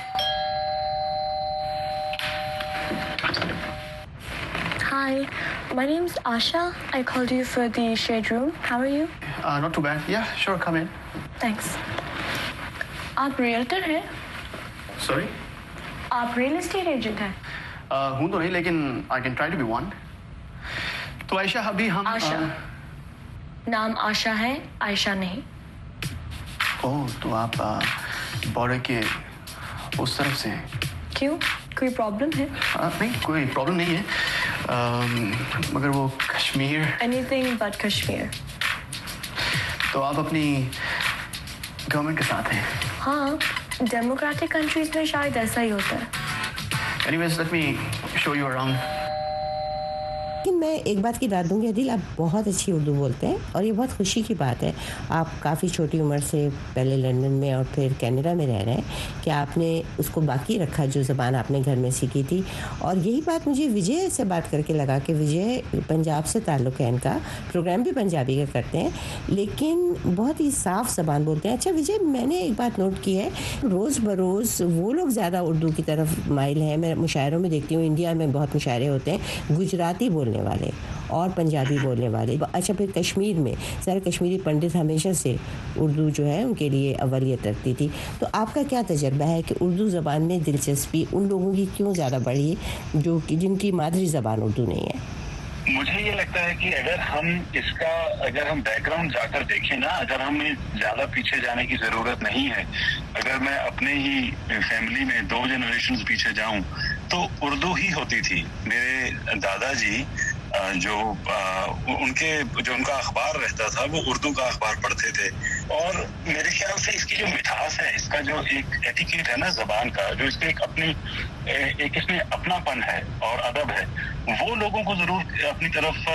Hi, my name's Asha. I called you for the shade room. How are you? Not too bad. Yeah, sure, come in. Thanks. آپ ریئلٹر ہیں؟ Sorry? آپ ریئل اسٹیٹ ایجنٹ ہیں؟ ہوں تو نہیں, لیکن I can try to be one. تو عائشہ ابھی ہم آشا, نام آشا ہے, عائشہ نہیں. اوہ, تو آپ بارڈر کے اس طرف سے ہیں. کیوں, کوئی پرابلم ہے؟ نہیں, کوئی پرابلم نہیں ہے, مگر وہ Kashmir. Anything but Kashmir. تو آپ اپنی گورنمنٹ کے ساتھ ہیں؟ ہاں, ڈیموکریٹک کنٹریز میں شاید ایسا ہی ہوتا ہے. Anyways, let me show you around. لیکن میں ایک بات کی داد دوں گی عدیل, آپ بہت اچھی اردو بولتے ہیں اور یہ بہت خوشی کی بات ہے. آپ کافی چھوٹی عمر سے پہلے لندن میں اور پھر کینیڈا میں رہ رہے ہیں کہ آپ نے اس کو باقی رکھا جو زبان آپ نے گھر میں سیکھی تھی. اور یہی بات مجھے وجے سے بات کر کے لگا کہ وجے پنجاب سے تعلق ہے, ان کا پروگرام بھی پنجابی کا کرتے ہیں لیکن بہت ہی صاف زبان بولتے ہیں. اچھا وجے, میں نے ایک بات نوٹ کی ہے, روز بروز وہ لوگ زیادہ اردو کی طرف مائل ہیں. میں مشاعروں میں دیکھتی ہوں, انڈیا میں بہت مشاعرے ہوتے ہیں, گجراتی بولتے بولنے والے اور پنجابی بولنے والے. اچھا پھر کشمیر میں سارے کشمیری پنڈت ہمیشہ سے اردو جو ہے ان کے لیے اولیت رکھتی تھی. تو آپ کا کیا تجربہ ہے کہ اردو زبان میں دلچسپی ان لوگوں کی کیوں زیادہ بڑھی جو کہ جن کی مادری زبان اردو نہیں ہے؟ مجھے یہ لگتا ہے کہ اگر ہم بیک گراؤنڈ جا کر دیکھیں نا, اگر ہمیں زیادہ پیچھے جانے کی ضرورت نہیں ہے, اگر میں اپنے ہی فیملی میں 2 جنریشنز پیچھے جاؤں تو اردو ہی ہوتی تھی. میرے دادا جی جو ان کا اخبار رہتا تھا وہ اردو کا اخبار پڑھتے تھے, اور میرے خیال سے اس کی جو مٹھاس ہے, اس کا جو ایک ایٹیکیٹ ہے نا زبان کا, جو اس کے ایک اس میں اپنا پن ہے اور ادب ہے, وہ لوگوں کو ضرور اپنی طرف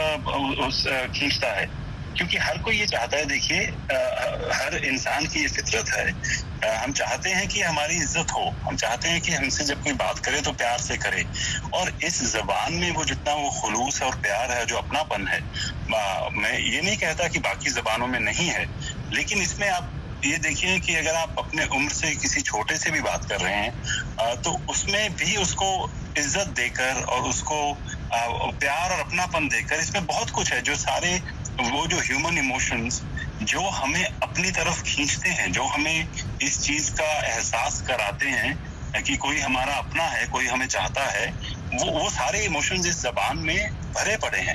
کھینچتا ہے. کیونکہ ہر کوئی یہ چاہتا ہے, دیکھیے ہر انسان کی یہ فطرت ہے, ہم چاہتے ہیں کہ ہماری عزت ہو, ہم چاہتے ہیں کہ ہم سے جب کوئی بات کرے تو پیار سے کرے, اور اس زبان میں وہ جتنا وہ خلوص ہے اور پیار ہے, جو اپنا پن ہے, میں یہ نہیں کہتا کہ باقی زبانوں میں نہیں ہے, لیکن اس میں آپ یہ دیکھیے کہ اگر آپ اپنے عمر سے کسی چھوٹے سے بھی بات کر رہے ہیں تو اس میں بھی اس کو عزت دے کر اور اس کو پیار اور اپنا پن دے کر, اس میں بہت کچھ ہے جو سارے وہ جو ہیومن ایموشنز جو ہمیں اپنی طرف کھینچتے ہیں, جو ہمیں اس چیز کا احساس کراتے ہیں کہ کوئی ہمارا اپنا ہے, کوئی ہمیں چاہتا ہے, وہ سارے ایموشنز اس زبان میں بھرے پڑے ہیں.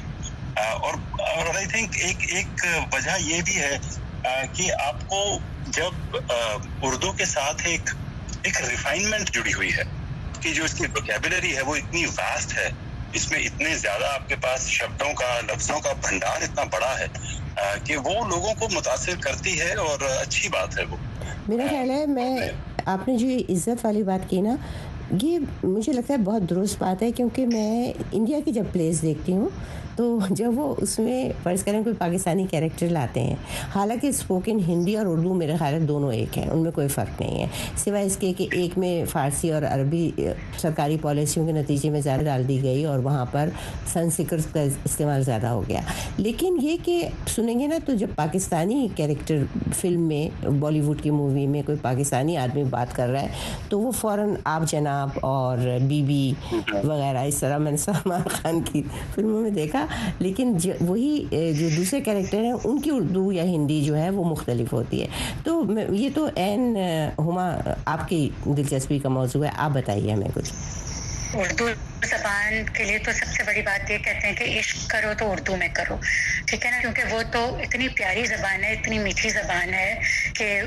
اور آئی تھنک ایک وجہ یہ بھی ہے کہ آپ کو جب اردو کے ساتھ ایک ریفائنمنٹ جڑی ہوئی ہے کہ جو اس کی ووکیبلری ہے وہ اتنی واسٹ ہے, اس میں اتنے زیادہ آپ کے پاس شبدوں کا, لفظوں کا بھنڈار اتنا بڑا ہے کہ وہ لوگوں کو متاثر کرتی ہے, اور اچھی بات ہے وہ. میرا خیال ہے آپ نے جو عزت والی بات کی نا, یہ مجھے لگتا ہے بہت درست بات ہے, کیونکہ میں انڈیا کی جب پلیز دیکھتی ہوں تو جب وہ اس میں فرض کریں کوئی پاکستانی کیریکٹر لاتے ہیں, حالانکہ اسپوکن ہندی اور اردو میرے خیال ہے دونوں ایک ہیں, ان میں کوئی فرق نہیں ہے, سوائے اس کے کہ ایک میں فارسی اور عربی سرکاری پالیسیوں کے نتیجے میں زیادہ ڈال دی گئی اور وہاں پر سنسکرت کا استعمال زیادہ ہو گیا. لیکن یہ کہ سنیں گے نا تو جب پاکستانی کیریکٹر فلم میں, بالی ووڈ کی مووی میں کوئی پاکستانی آدمی بات کر رہا ہے تو وہ فوراً آپ جناب اور بی بی وغیرہ اس طرح میں نے سلمان خان کی فلموں میں دیکھا, لیکن وہی جو دوسرے کیریکٹر ہیں ان کی اردو یا ہندی جو ہے وہ مختلف ہوتی ہے. تو یہ تو ہما آپ کی دلچسپی کا موضوع ہے, آپ بتائیے ہمیں کچھ. اردو زبان کے لیے تو سب سے بڑی بات یہ کہتے ہیں کہ عشق کرو تو اردو میں کرو, ٹھیک ہے نا, کیونکہ وہ تو اتنی پیاری زبان ہے, اتنی میٹھی زبان ہے کہ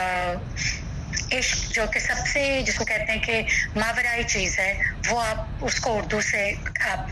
عشق جو کہ سب سے جس کو کہتے ہیں کہ ماورائی چیز ہے, وہ آپ اس کو اردو سے آپ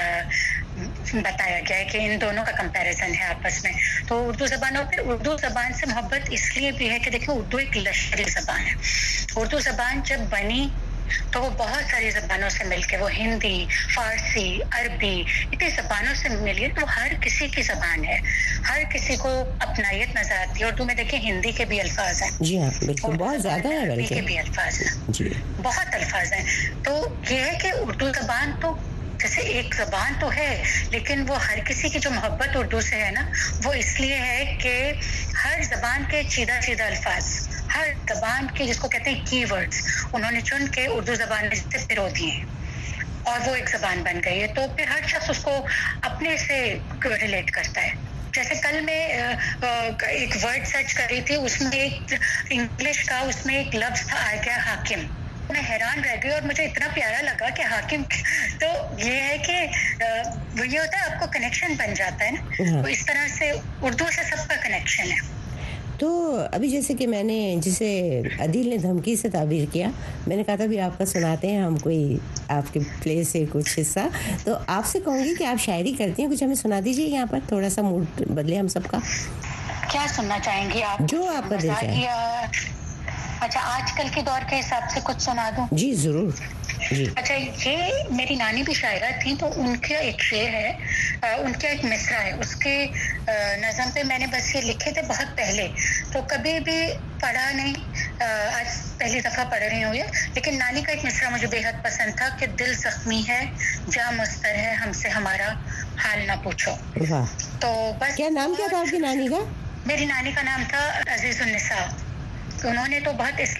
بتایا گیا ہے کہ ان دونوں کا کمپیریزن ہے آپس میں. تو اردو زبان, اور پھر اردو زبان سے محبت اس لیے بھی ہے کہ دیکھیں اردو ایک لشکری زبان ہے. اردو زبان جب بنی تو وہ بہت ساری زبانوں سے مل کے, وہ ہندی, فارسی, عربی, اتنی زبانوں سے ملی, تو ہر کسی کی زبان ہے, ہر کسی کو اپنائیت نظر آتی ہے. اردو میں دیکھیں ہندی کے بھی الفاظ ہیں, جی ہاں بالکل, بہت زیادہ ہے, عربی کے بھی الفاظ ہیں, جی بہت الفاظ ہیں. تو یہ ہے کہ اردو زبان تو جیسے ایک زبان تو ہے, لیکن وہ ہر کسی کی جو محبت اردو سے ہے نا, وہ اس لیے ہے کہ ہر زبان کے چیدہ الفاظ, ہر زبان کے جس کو کہتے ہیں کی ورڈز, انہوں نے چن کے اردو زبان میں سے پرو دیے ہیں اور وہ ایک زبان بن گئی ہے. تو پھر ہر شخص اس کو اپنے سے ریلیٹ کرتا ہے. جیسے کل میں ایک ورڈ سرچ کر رہی تھی, اس میں ایک انگلش کا اس میں ایک لفظ تھا, آ گیا حاکم. میں حیران رہ گئی اور مجھے اتنا پیارا لگا کہ حاکم. تو یہ ہے کہ وہ یہ ہوتا ہے آپ کو کنیکشن بن جاتا ہے نا, تو اس طرح سے اردو سے سب کا کنیکشن ہے. تو ابھی جیسے کہ میں نے جسے عدیل نے دھمکی سے تعبیر کیا, میں نے کہا تھا بھی آپ کا سناتے ہیں ہم کوئی آپ کے پلے سے کچھ حصہ, تو آپ سے کہوں گی کہ آپ شاعری کرتی ہیں, کچھ ہمیں سنا دیجیے یہاں پر, تھوڑا سا موڈ بدلے ہم سب کا. کیا سننا چاہیں گی آپ؟ جو آپ کا دل چاہے. اچھا آج کل کے دور کے حساب سے کچھ سنا دوں؟ جی ضرور. جی اچھا, یہ میری نانی بھی شاعرہ تھیں, تو ان کا ایک شعر ہے, ان کا ایک مصرع ہے, اس کے نظم پہ میں نے بس یہ لکھے تھے بہت پہلے, تو کبھی بھی پڑھا نہیں, آج پہلی دفعہ پڑھ رہی ہوں یہ. لیکن نانی کا ایک مصرع مجھے بے حد پسند تھا کہ دل زخمی ہے, جاں مستر ہے, ہم سے ہمارا حال نہ پوچھو. تو بس. کیا نام کیا تھا آپ کی نانی کا؟ میری نانی کا نام تھا عزیز النساء. انہوں نے تو بہت اسلامک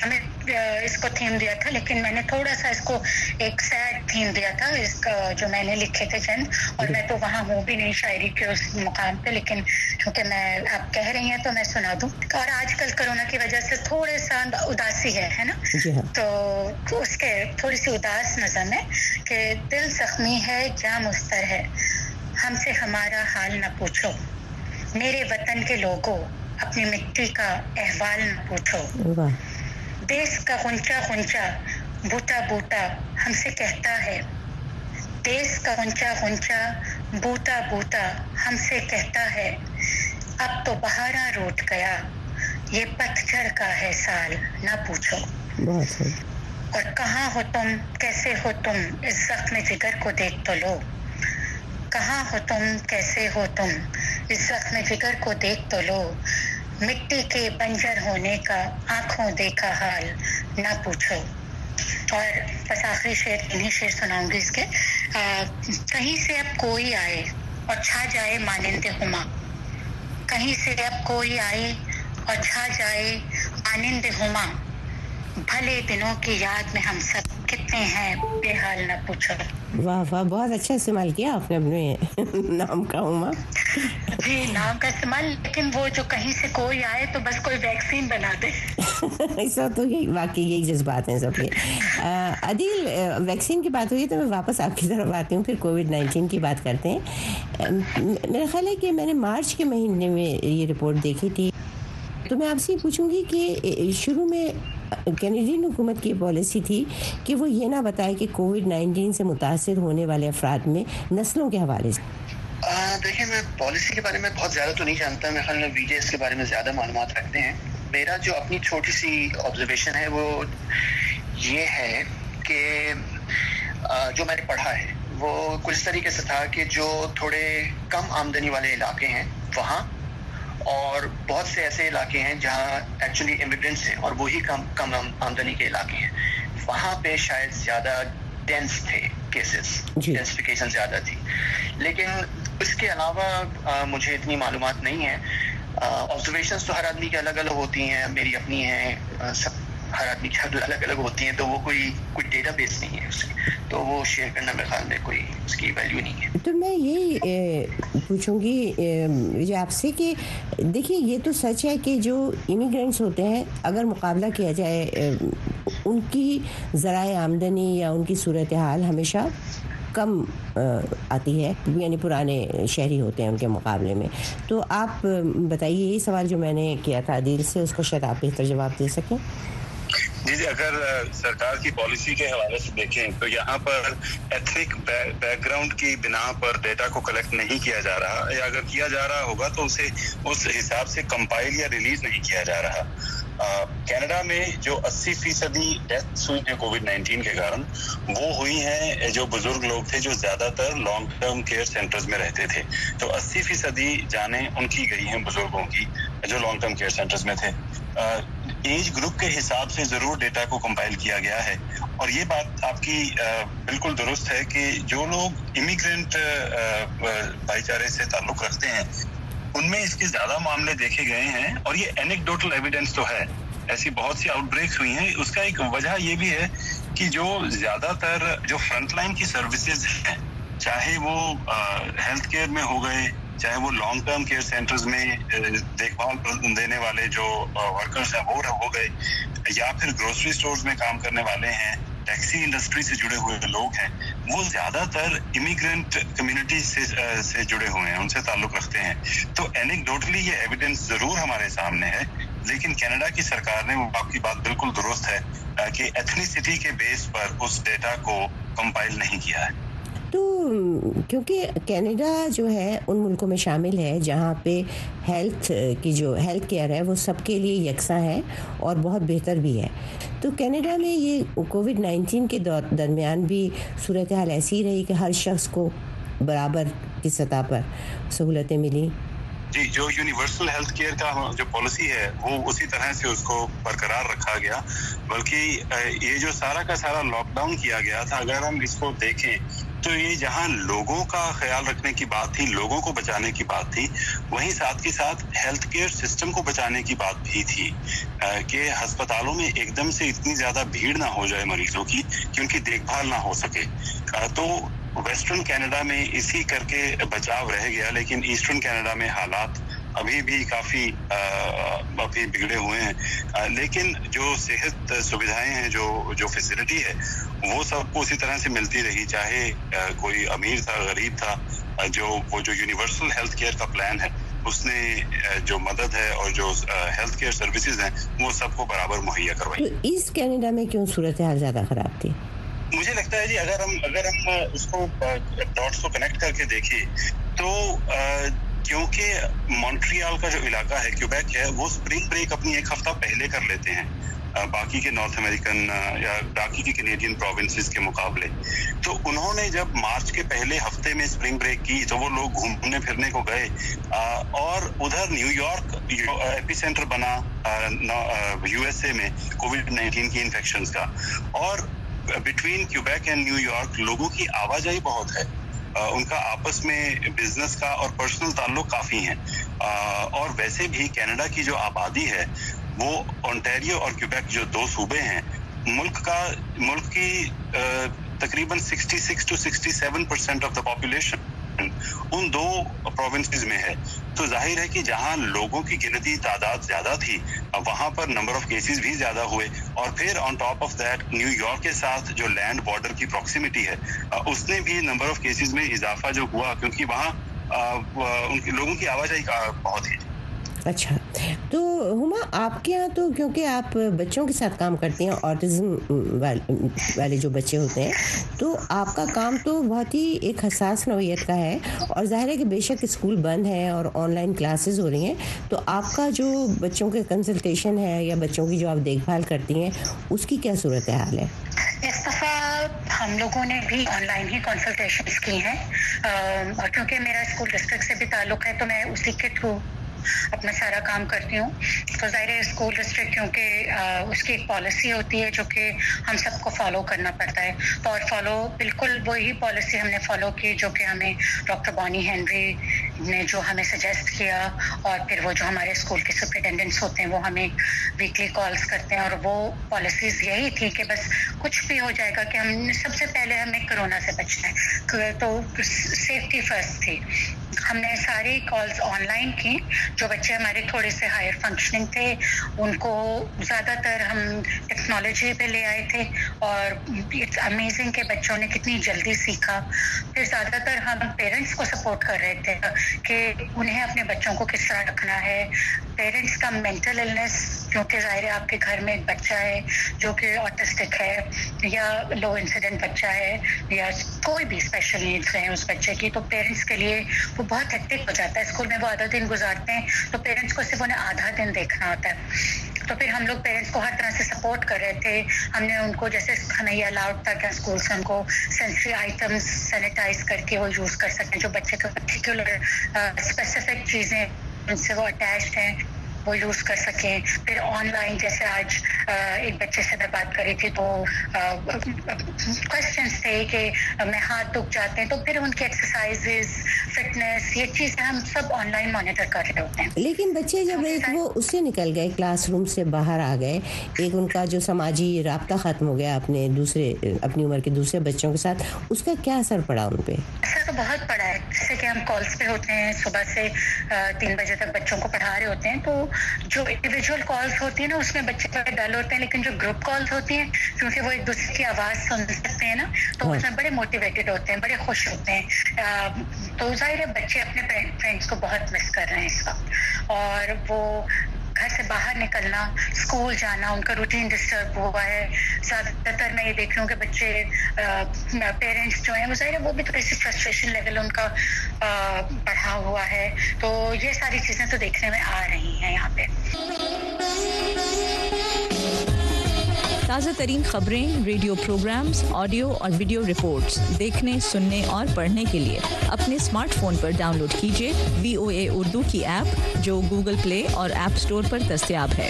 इसको थीम दिया था, लेकिन मैंने थोड़ा सा इसको एक सैड थीम दिया था इसका, जो मैंने लिखे थे चंद, और मैं तो वहाँ हूँ भी नहीं शायरी के उस मुकाम पे, लेकिन क्योंकि मैं आप कह रही हैं तो मैं सुना दूँ। और आजकल कोरोना की वजह से थोड़े सा उदासी है ना, तो उसके थोड़ी सी उदास नज़म है कि दिल जख्मी है, जाम मुस्तर है, हमसे हमारा हाल न पूछो, मेरे वतन के लोगों अपनी मिट्टी का अहवाल न पूछो, देश का गुंचा गुंचा बूटा बूटा हमसे कहता है, देश का गुंचा गुंचा बूटा बूटा हमसे कहता है, अब तो बहारा रूठ गया, ये पतझड़ का है साल न पूछो। और कहाँ हो तुम, कैसे हो तुम, इस जख्म जिगर को देख तो लो, कहाँ हो तुम, कैसे हो तुम, इस जख्म जिगर को देख तो लो, मिट्टी के बंजर होने का आंखों देखा हाल ना पूछो। और बस आखिरी शेर, इन्हीं शेर सुनाऊंगी इसके। कहीं से अब कोई आए और छा जाए मानिंदे हुमा, कहीं से अब कोई आए और छा जाए मानिंदे हुमा, भले दिनों की याद में हम सब कितने हैं बेहाल न पूछो। वाह वाह, बहुत अच्छा इस्तेमाल किया आपने अपने नाम का हुमा। जी, नाम का इस्तेमाल, लेकिन वो जो कहीं से कोई आए तो बस कोई वैक्सीन बना दे। ऐसा तो यही वाकई यही जज्बात हैं सबके। अदील, वैक्सीन की बात हुई तो मैं वापस आपकी तरफ आती हूँ, फिर कोविड-19 की बात करते हैं। मेरा ख्याल है कि मैंने मार्च के महीने में ये रिपोर्ट देखी थी, तो मैं आपसे पूछूंगी कि शुरू में कैनेडियन हुकूमत की पॉलिसी थी कि वो ये ना बताए कि कोविड-19 से मुतासिर होने वाले अफराद में नस्लों के हवाले से। देखिए, मैं पॉलिसी के बारे में बहुत ज़्यादा तो नहीं जानता, मेरे ख्याल में विजय इसके बारे में ज़्यादा मालूमात रखते हैं। मेरा जो अपनी छोटी सी ऑब्जर्वेशन है वो ये है कि जो मैंने पढ़ा है वो कुछ इस तरीके से था कि जो थोड़े कम आमदनी वाले इलाके हैं वहाँ, और बहुत से ऐसे इलाके हैं जहाँ एक्चुअली इमिग्रेंट्स हैं और वही कम आमदनी के इलाके हैं, वहाँ पे शायद ज़्यादा डेंस थे केसेस, डेंसिफिकेशन ज़्यादा थी। लेकिन इसके अलावा मुझे इतनी मालूमात नहीं है। ऑब्जर्वेशंस तो हर आदमी की अलग अलग होती हैं, मेरी अपनी है, सब हर आदमी की अलग अलग होती हैं, तो वो कोई डेटाबेस नहीं है उसकी, तो वो शेयर करना मेरे ख्याल में कोई उसकी वैल्यू नहीं है। तो मैं यही पूछूंगी आपसे कि देखिए, ये तो सच है कि जो इमिग्रेंट्स होते हैं, अगर मुकाबला किया जाए उनकी ज़राए आमदनी या उनकी सूरत हाल हमेशा कम आती है, यानी पुराने शहरी होते हैं उनके मुकाबले में। तो आप बताइए, यही सवाल जो मैंने किया था अदील से, उसको शायद आप बेहतर जवाब दे सकें। जी, अगर सरकार की पॉलिसी के हवाले से देखें तो यहाँ पर एथनिक बैकग्राउंड की बिना पर डेटा को कलेक्ट नहीं किया जा रहा, या अगर किया जा रहा होगा तो उसे उस हिसाब से कंपाइल या रिलीज नहीं किया जा रहा। कनाडा में जो 80% डेथ्स हुई हैं कोविड-19 के कारण, वो हुई हैं जो बुजुर्ग लोग थे जो ज्यादातर लॉन्ग टर्म केयर सेंटर्स में रहते थे। तो 80% जानें उनकी गई हैं बुजुर्गों की जो लॉन्ग टर्म केयर सेंटर्स में थे। एज ग्रुप के हिसाब से जरूर डेटा को कंपाइल किया गया है, और ये बात आपकी बिल्कुल दुरुस्त है कि जो लोग इमिग्रेंट भाईचारे से ताल्लुक रखते हैं उनमें इसके ज्यादा मामले देखे गए हैं, और ये एनेक्डोटल एविडेंस तो है, ऐसी बहुत सी आउटब्रेक्स हुई हैं। उसका एक वजह ये भी है कि जो ज्यादातर जो फ्रंटलाइन की सर्विसेज हैं, चाहे वो हेल्थ केयर में हो गए, चाहे वो लॉन्ग टर्म केयर सेंटर्स में देखभाल देने वाले जो वर्कर्स हैं वो हो गए, या फिर ग्रोसरी स्टोर्स में काम करने वाले हैं, टैक्सी इंडस्ट्री से जुड़े हुए लोग हैं, वो ज्यादातर इमिग्रेंट कम्युनिटी से जुड़े हुए हैं, उनसे ताल्लुक रखते हैं। तो एनेक्डोटली ये एविडेंस जरूर हमारे सामने है, लेकिन कनाडा की सरकार ने, वो आपकी बात बिल्कुल दुरुस्त है कि एथनिसिटी के बेस पर उस डेटा को कंपाइल नहीं किया है। तो क्योंकि कनाडा जो है उन मुल्कों में शामिल है जहाँ पे हेल्थ केयर है वो सबके लिए यकसा है और बहुत बेहतर भी है, तो कनाडा में ये कोविड-19 के दरमियान भी सूरत हाल ऐसी रही कि हर शख्स को बराबर की सतह पर सहूलतें मिली। जी, जो यूनिवर्सल हेल्थ केयर का जो पॉलिसी है वो उसी तरह से उसको बरकरार रखा गया, बल्कि ये जो सारा का सारा लॉकडाउन किया गया था, अगर हम इसको देखें तो ये जहां लोगों का ख्याल रखने की बात थी, लोगों को बचाने की बात थी, वहीं साथ के साथ हेल्थ केयर सिस्टम को बचाने की बात भी थी कि अस्पतालों में एकदम से इतनी ज्यादा भीड़ ना हो जाए मरीजों की कि उनकी देखभाल ना हो सके। तो वेस्टर्न कनाडा में इसी करके बचाव रह गया, लेकिन ईस्टर्न कनाडा में हालात अभी भी काफी अभी बिगड़े हुए हैं। लेकिन जो सेहत सुविधाएं हैं, जो फैसिलिटी है, वो सबको उसी तरह से मिलती रही, चाहे कोई अमीर था, गरीब था। वो जो यूनिवर्सल हेल्थ केयर का प्लान है, उसने जो मदद है और जो हेल्थ केयर सर्विसेज हैं, वो सबको बराबर मुहैया करवाई। तो ईस्ट कनाडा में क्यों सूरत हाल ज्यादा खराब थी? मुझे लगता है जी, अगर हम उसको डॉट्स को कनेक्ट करके देखें तो क्योंकि मॉन्ट्रियल का जो इलाका है, क्यूबेक है, वो स्प्रिंग ब्रेक अपनी एक हफ्ता पहले कर लेते हैं बाकी के नॉर्थ अमेरिकन या बाकी के कैनेडियन प्रोविंसेस के मुकाबले। तो उन्होंने जब मार्च के पहले हफ्ते में स्प्रिंग ब्रेक की तो वो लोग घूमने फिरने को गए और उधर न्यूयॉर्क एपिसेंटर बना यूएसए में कोविड-19 की इन्फेक्शंस का। और बिटवीन क्यूबेक एंड न्यूयॉर्क लोगों की आवाजाही बहुत है, उनका आपस में बिजनेस का और पर्सनल ताल्लुक काफी हैं। और वैसे भी कनाडा की जो आबादी है वो ओंटारियो और क्यूबेक जो दो सूबे हैं, मुल्क की तकरीबन 66 to 67% ऑफ द पॉपुलेशन उन दो प्रोविंसेस में है। तो जाहिर है कि जहां लोगों की गिनती तादाद ज्यादा थी, वहां पर नंबर ऑफ केसेस भी ज्यादा हुए। और फिर on top of that New York के साथ जो लैंड बॉर्डर की प्रॉक्सिमिटी है, उसने भी नंबर ऑफ केसेस में इजाफा जो हुआ, क्योंकि वहां उनके लोगों की आवाजाही बहुत है। अच्छा, तो हुमा आपके यहाँ तो क्योंकि आप बच्चों के साथ काम करती हैं, ऑटिज्म वाले जो बच्चे होते हैं, तो आपका काम तो बहुत ही एक हसास नौइयत का है। और जाहिर है कि बेशक स्कूल बंद है और ऑनलाइन क्लासेस हो रही हैं, तो आपका जो बच्चों के कंसल्टेशन है या बच्चों की जो आप देखभाल करती हैं, उसकी क्या सूरत हाल है? इस दफ़ा हम लोगों ने भी ऑनलाइन ही कंसल्टेशंस की हैं, और क्योंकि मेरा स्कूल डिस्ट्रिक्ट से भी ताल्लुक़ है तो मैं उसी के थ्रू अपना सारा काम करती हूँ। तो ज़ाहिर है स्कूल डिस्ट्रिक्ट क्योंकि उसकी एक पॉलिसी होती है जो कि हम सबको फॉलो करना पड़ता है, तो और फॉलो बिल्कुल वही पॉलिसी हमने फॉलो की जो कि हमें डॉक्टर बॉनी हेनरी ने जो हमें सजेस्ट किया। और फिर वो जो हमारे स्कूल के सुपरिटेंडेंट्स होते हैं वो हमें वीकली कॉल्स करते हैं, और वो पॉलिसीज़ यही थी कि बस कुछ भी हो जाएगा कि हम सबसे पहले हमें कोरोना से बचना है, तो सेफ्टी फर्स्ट थी। हमने सारी कॉल्स ऑनलाइन की। जो बच्चे हमारे थोड़े से हायर फंक्शनिंग थे उनको ज़्यादातर हम टेक्नोलॉजी पे ले आए थे, और इट्स अमेजिंग कि बच्चों ने कितनी जल्दी सीखा। फिर ज़्यादातर हम पेरेंट्स को सपोर्ट कर रहे थे कि उन्हें अपने बच्चों को किस तरह रखना है। पेरेंट्स का मेंटल इलनेस, क्योंकि ज़ाहिर है आपके घर में एक बच्चा है जो कि ऑटिस्टिक है या लो इंसिडेंट बच्चा है या कोई भी स्पेशल नीड्स हैं उस बच्चे की, तो पेरेंट्स के लिए वो बहुत हेक्टिक हो जाता है। स्कूल में वो आधा दिन गुजारते हैं तो पेरेंट्स को सिर्फ उन्हें आधा दिन देखना होता है। तो फिर हम लोग पेरेंट्स को हर तरह से सपोर्ट कर रहे थे। हमने उनको जैसे हमें ये अलाउड था कि स्कूल से उनको सेंसरी आइटम्स सैनिटाइज करके वो यूज़ कर सकें, जो बच्चे के पर्टिकुलर स्पेसिफिक चीज़ें उनसे वो अटैच्ड हैं वो यूज़ कर सकें। फिर ऑनलाइन जैसे आज एक बच्चे से मैं बात करी थी तो क्वेश्चंस थे कि मैं हाथ दुख जाते हैं, तो फिर उनके एक्सरसाइजेस, फिटनेस, ये चीज़ें हम सब ऑनलाइन मॉनिटर कर रहे होते हैं। लेकिन बच्चे जब एक वो उससे निकल गए, क्लासरूम से बाहर आ गए, एक उनका जो समाजी राब्ता ख़त्म हो गया अपनी उम्र के दूसरे बच्चों के साथ, उसका क्या असर पड़ा उन पे? असर तो बहुत पड़ा है। जैसे कि हम कॉल्स पे होते हैं, सुबह से 3 बजे तक बच्चों को पढ़ा रहे होते हैं, तो जो इंडिविजुअल कॉल्स होती है ना उसमें बच्चे थोड़े डल होते हैं, लेकिन जो ग्रुप कॉल्स होती हैं क्योंकि वो एक दूसरे की आवाज़ सुन सकते हैं ना, तो उसमें बड़े मोटिवेटेड होते हैं, बड़े खुश होते हैं। तो जाहिर है बच्चे अपने फ्रेंड्स को बहुत मिस कर रहे हैं इस वक्त, और वो घर से बाहर निकलना, स्कूल जाना, उनका रूटीन डिस्टर्ब हुआ है। ज़्यादातर मैं ये देख रही हूँ कि बच्चे पेरेंट्स जो हैं वो ज़ाहिर है वो भी थोड़ी सी फ्रस्ट्रेशन लेवल उनका बढ़ा हुआ है। तो ये सारी चीज़ें तो देखने में आ रही हैं यहाँ पे। ताज़ा तरीन खबरें, रेडियो प्रोग्राम्स, ऑडियो और वीडियो रिपोर्ट्स देखने, सुनने और पढ़ने के लिए अपने स्मार्टफोन पर डाउनलोड कीजिए VOA उर्दू की ऐप, जो गूगल प्ले और ऐप स्टोर पर दस्तयाब है।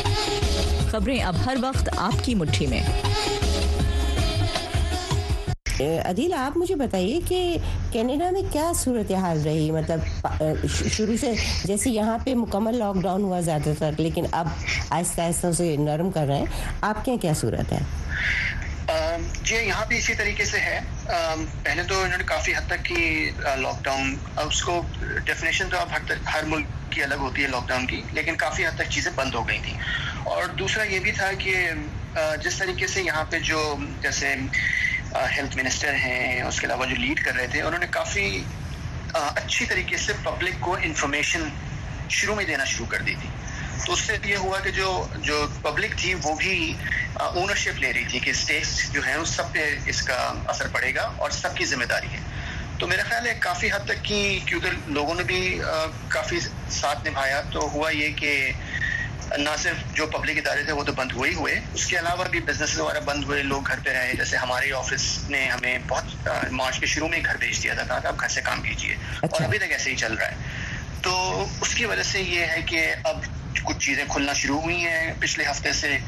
खबरें अब हर वक्त आपकी मुट्ठी में। عدیل آپ مجھے بتائیے کہ کینیڈا میں کیا صورتحال رہی, مطلب شروع سے جیسے یہاں پہ مکمل لاک ڈاؤن ہوا زیادہ تر, لیکن اب آہستہ آہستہ اسے نرم کر رہے ہیں, آپ کے کیا صورت ہے؟ جی یہاں بھی اسی طریقے سے ہے. پہلے تو انہوں نے کافی حد تک کی لاک ڈاؤن, اس کو ڈیفینیشن تو اب ہر ملک کی الگ ہوتی ہے لاک ڈاؤن کی, لیکن کافی حد تک چیزیں بند ہو گئی تھیں. اور دوسرا یہ بھی تھا کہ جس طریقے سے یہاں پہ جو جیسے ہیلتھ منسٹر ہیں, اس کے علاوہ جو لیڈ کر رہے تھے, انہوں نے کافی اچھی طریقے سے پبلک کو انفارمیشن شروع میں دینا شروع کر دی تھی. تو اس سے یہ ہوا کہ جو پبلک تھی وہ بھی اونرشپ لے رہی تھی کہ اسٹیٹس جو ہیں اس سب پہ اس کا اثر پڑے گا اور سب کی ذمہ داری ہے. تو میرا خیال ہے کافی حد تک کہ ادھر لوگوں نے بھی کافی ساتھ نبھایا. تو ہوا یہ کہ نہ صرف جو پبلک ادارے تھے وہ تو بند ہوئے, اس کے علاوہ بھی بزنس وغیرہ بند ہوئے, لوگ گھر پہ رہے. جیسے ہمارے آفس نے ہمیں بہت مارچ کے شروع میں گھر بھیج دیا تھا, کہا کہ آپ گھر سے کام کیجیے, اور ابھی تک ایسے ہی چل رہا ہے. تو اس کی وجہ سے یہ ہے کہ اب کچھ چیزیں کھلنا شروع ہوئی ہیں پچھلے ہفتے سے,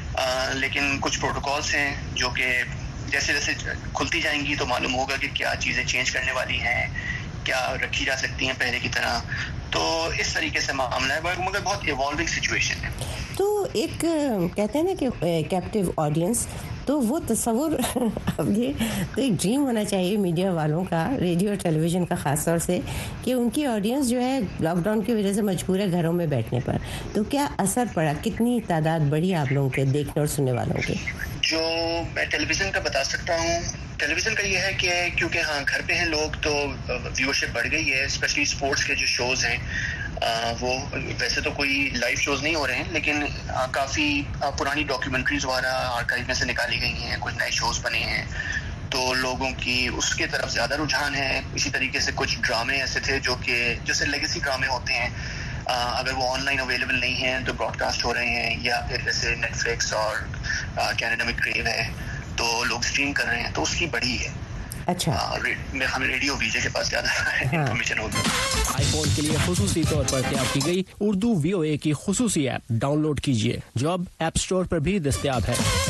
لیکن کچھ پروٹوکالس ہیں جو کہ جیسے جیسے کھلتی جائیں گی تو معلوم ہوگا کہ کیا چیزیں چینج کرنے والی ہیں, کیا رکھی جا سکتی ہیں پہلے کی طرح. تو اس طریقے سے معاملہ ہے, مگر بہت ایوالونگ سچویشن ہے. تو ایک کہتے ہیں نا کہ کیپٹیو آڈینس, تو وہ تصور اب یہ تو ایک ڈریم ہونا چاہیے میڈیا والوں کا, ریڈیو اور ٹیلی ویژن کا خاص طور سے, کہ ان کی آڈینس جو ہے لاک ڈاؤن کی وجہ سے مجبور ہے گھروں میں بیٹھنے پر. تو کیا اثر پڑا, کتنی تعداد بڑھی آپ لوگوں کے دیکھنے اور سننے والوں کے؟ جو میں ٹیلی ویژن کا بتا سکتا ہوں, ٹیلی ویژن کا یہ ہے کہ کیونکہ ہاں گھر پہ ہیں لوگ تو ویورشپ بڑھ گئی ہے. اسپیشلی اسپورٹس کے جو شوز ہیں وہ ویسے تو کوئی لائیو شوز نہیں ہو رہے ہیں, لیکن کافی پرانی ڈاکیومنٹریز وغیرہ آرکائیو میں سے نکالی گئی ہیں, کچھ نئے شوز بنے ہیں, تو لوگوں کی اس کے طرف زیادہ رجحان ہے. اسی طریقے سے کچھ ڈرامے ایسے تھے جو کہ جیسے لیگیسی ڈرامے ہوتے ہیں, اگر وہ آن لائن اویلیبل نہیں ہیں تو براڈ کاسٹ ہو رہے ہیں, یا پھر جیسے نیٹ فلکس اور کینیڈا میں کریو ہے تو لوگ اسٹریم کر رہے ہیں, تو اس کی بڑی ہے. اچھا, ہمیں ریڈیو ویجے کے پاس زیادہ انفارمیشن ہوگی. آئی فون کے لیے خصوصی طور پر تیار کی گئی اردو VOA کی خصوصی ایپ ڈاؤن لوڈ کیجیے, جو اب ایپ اسٹور پر بھی دستیاب ہے.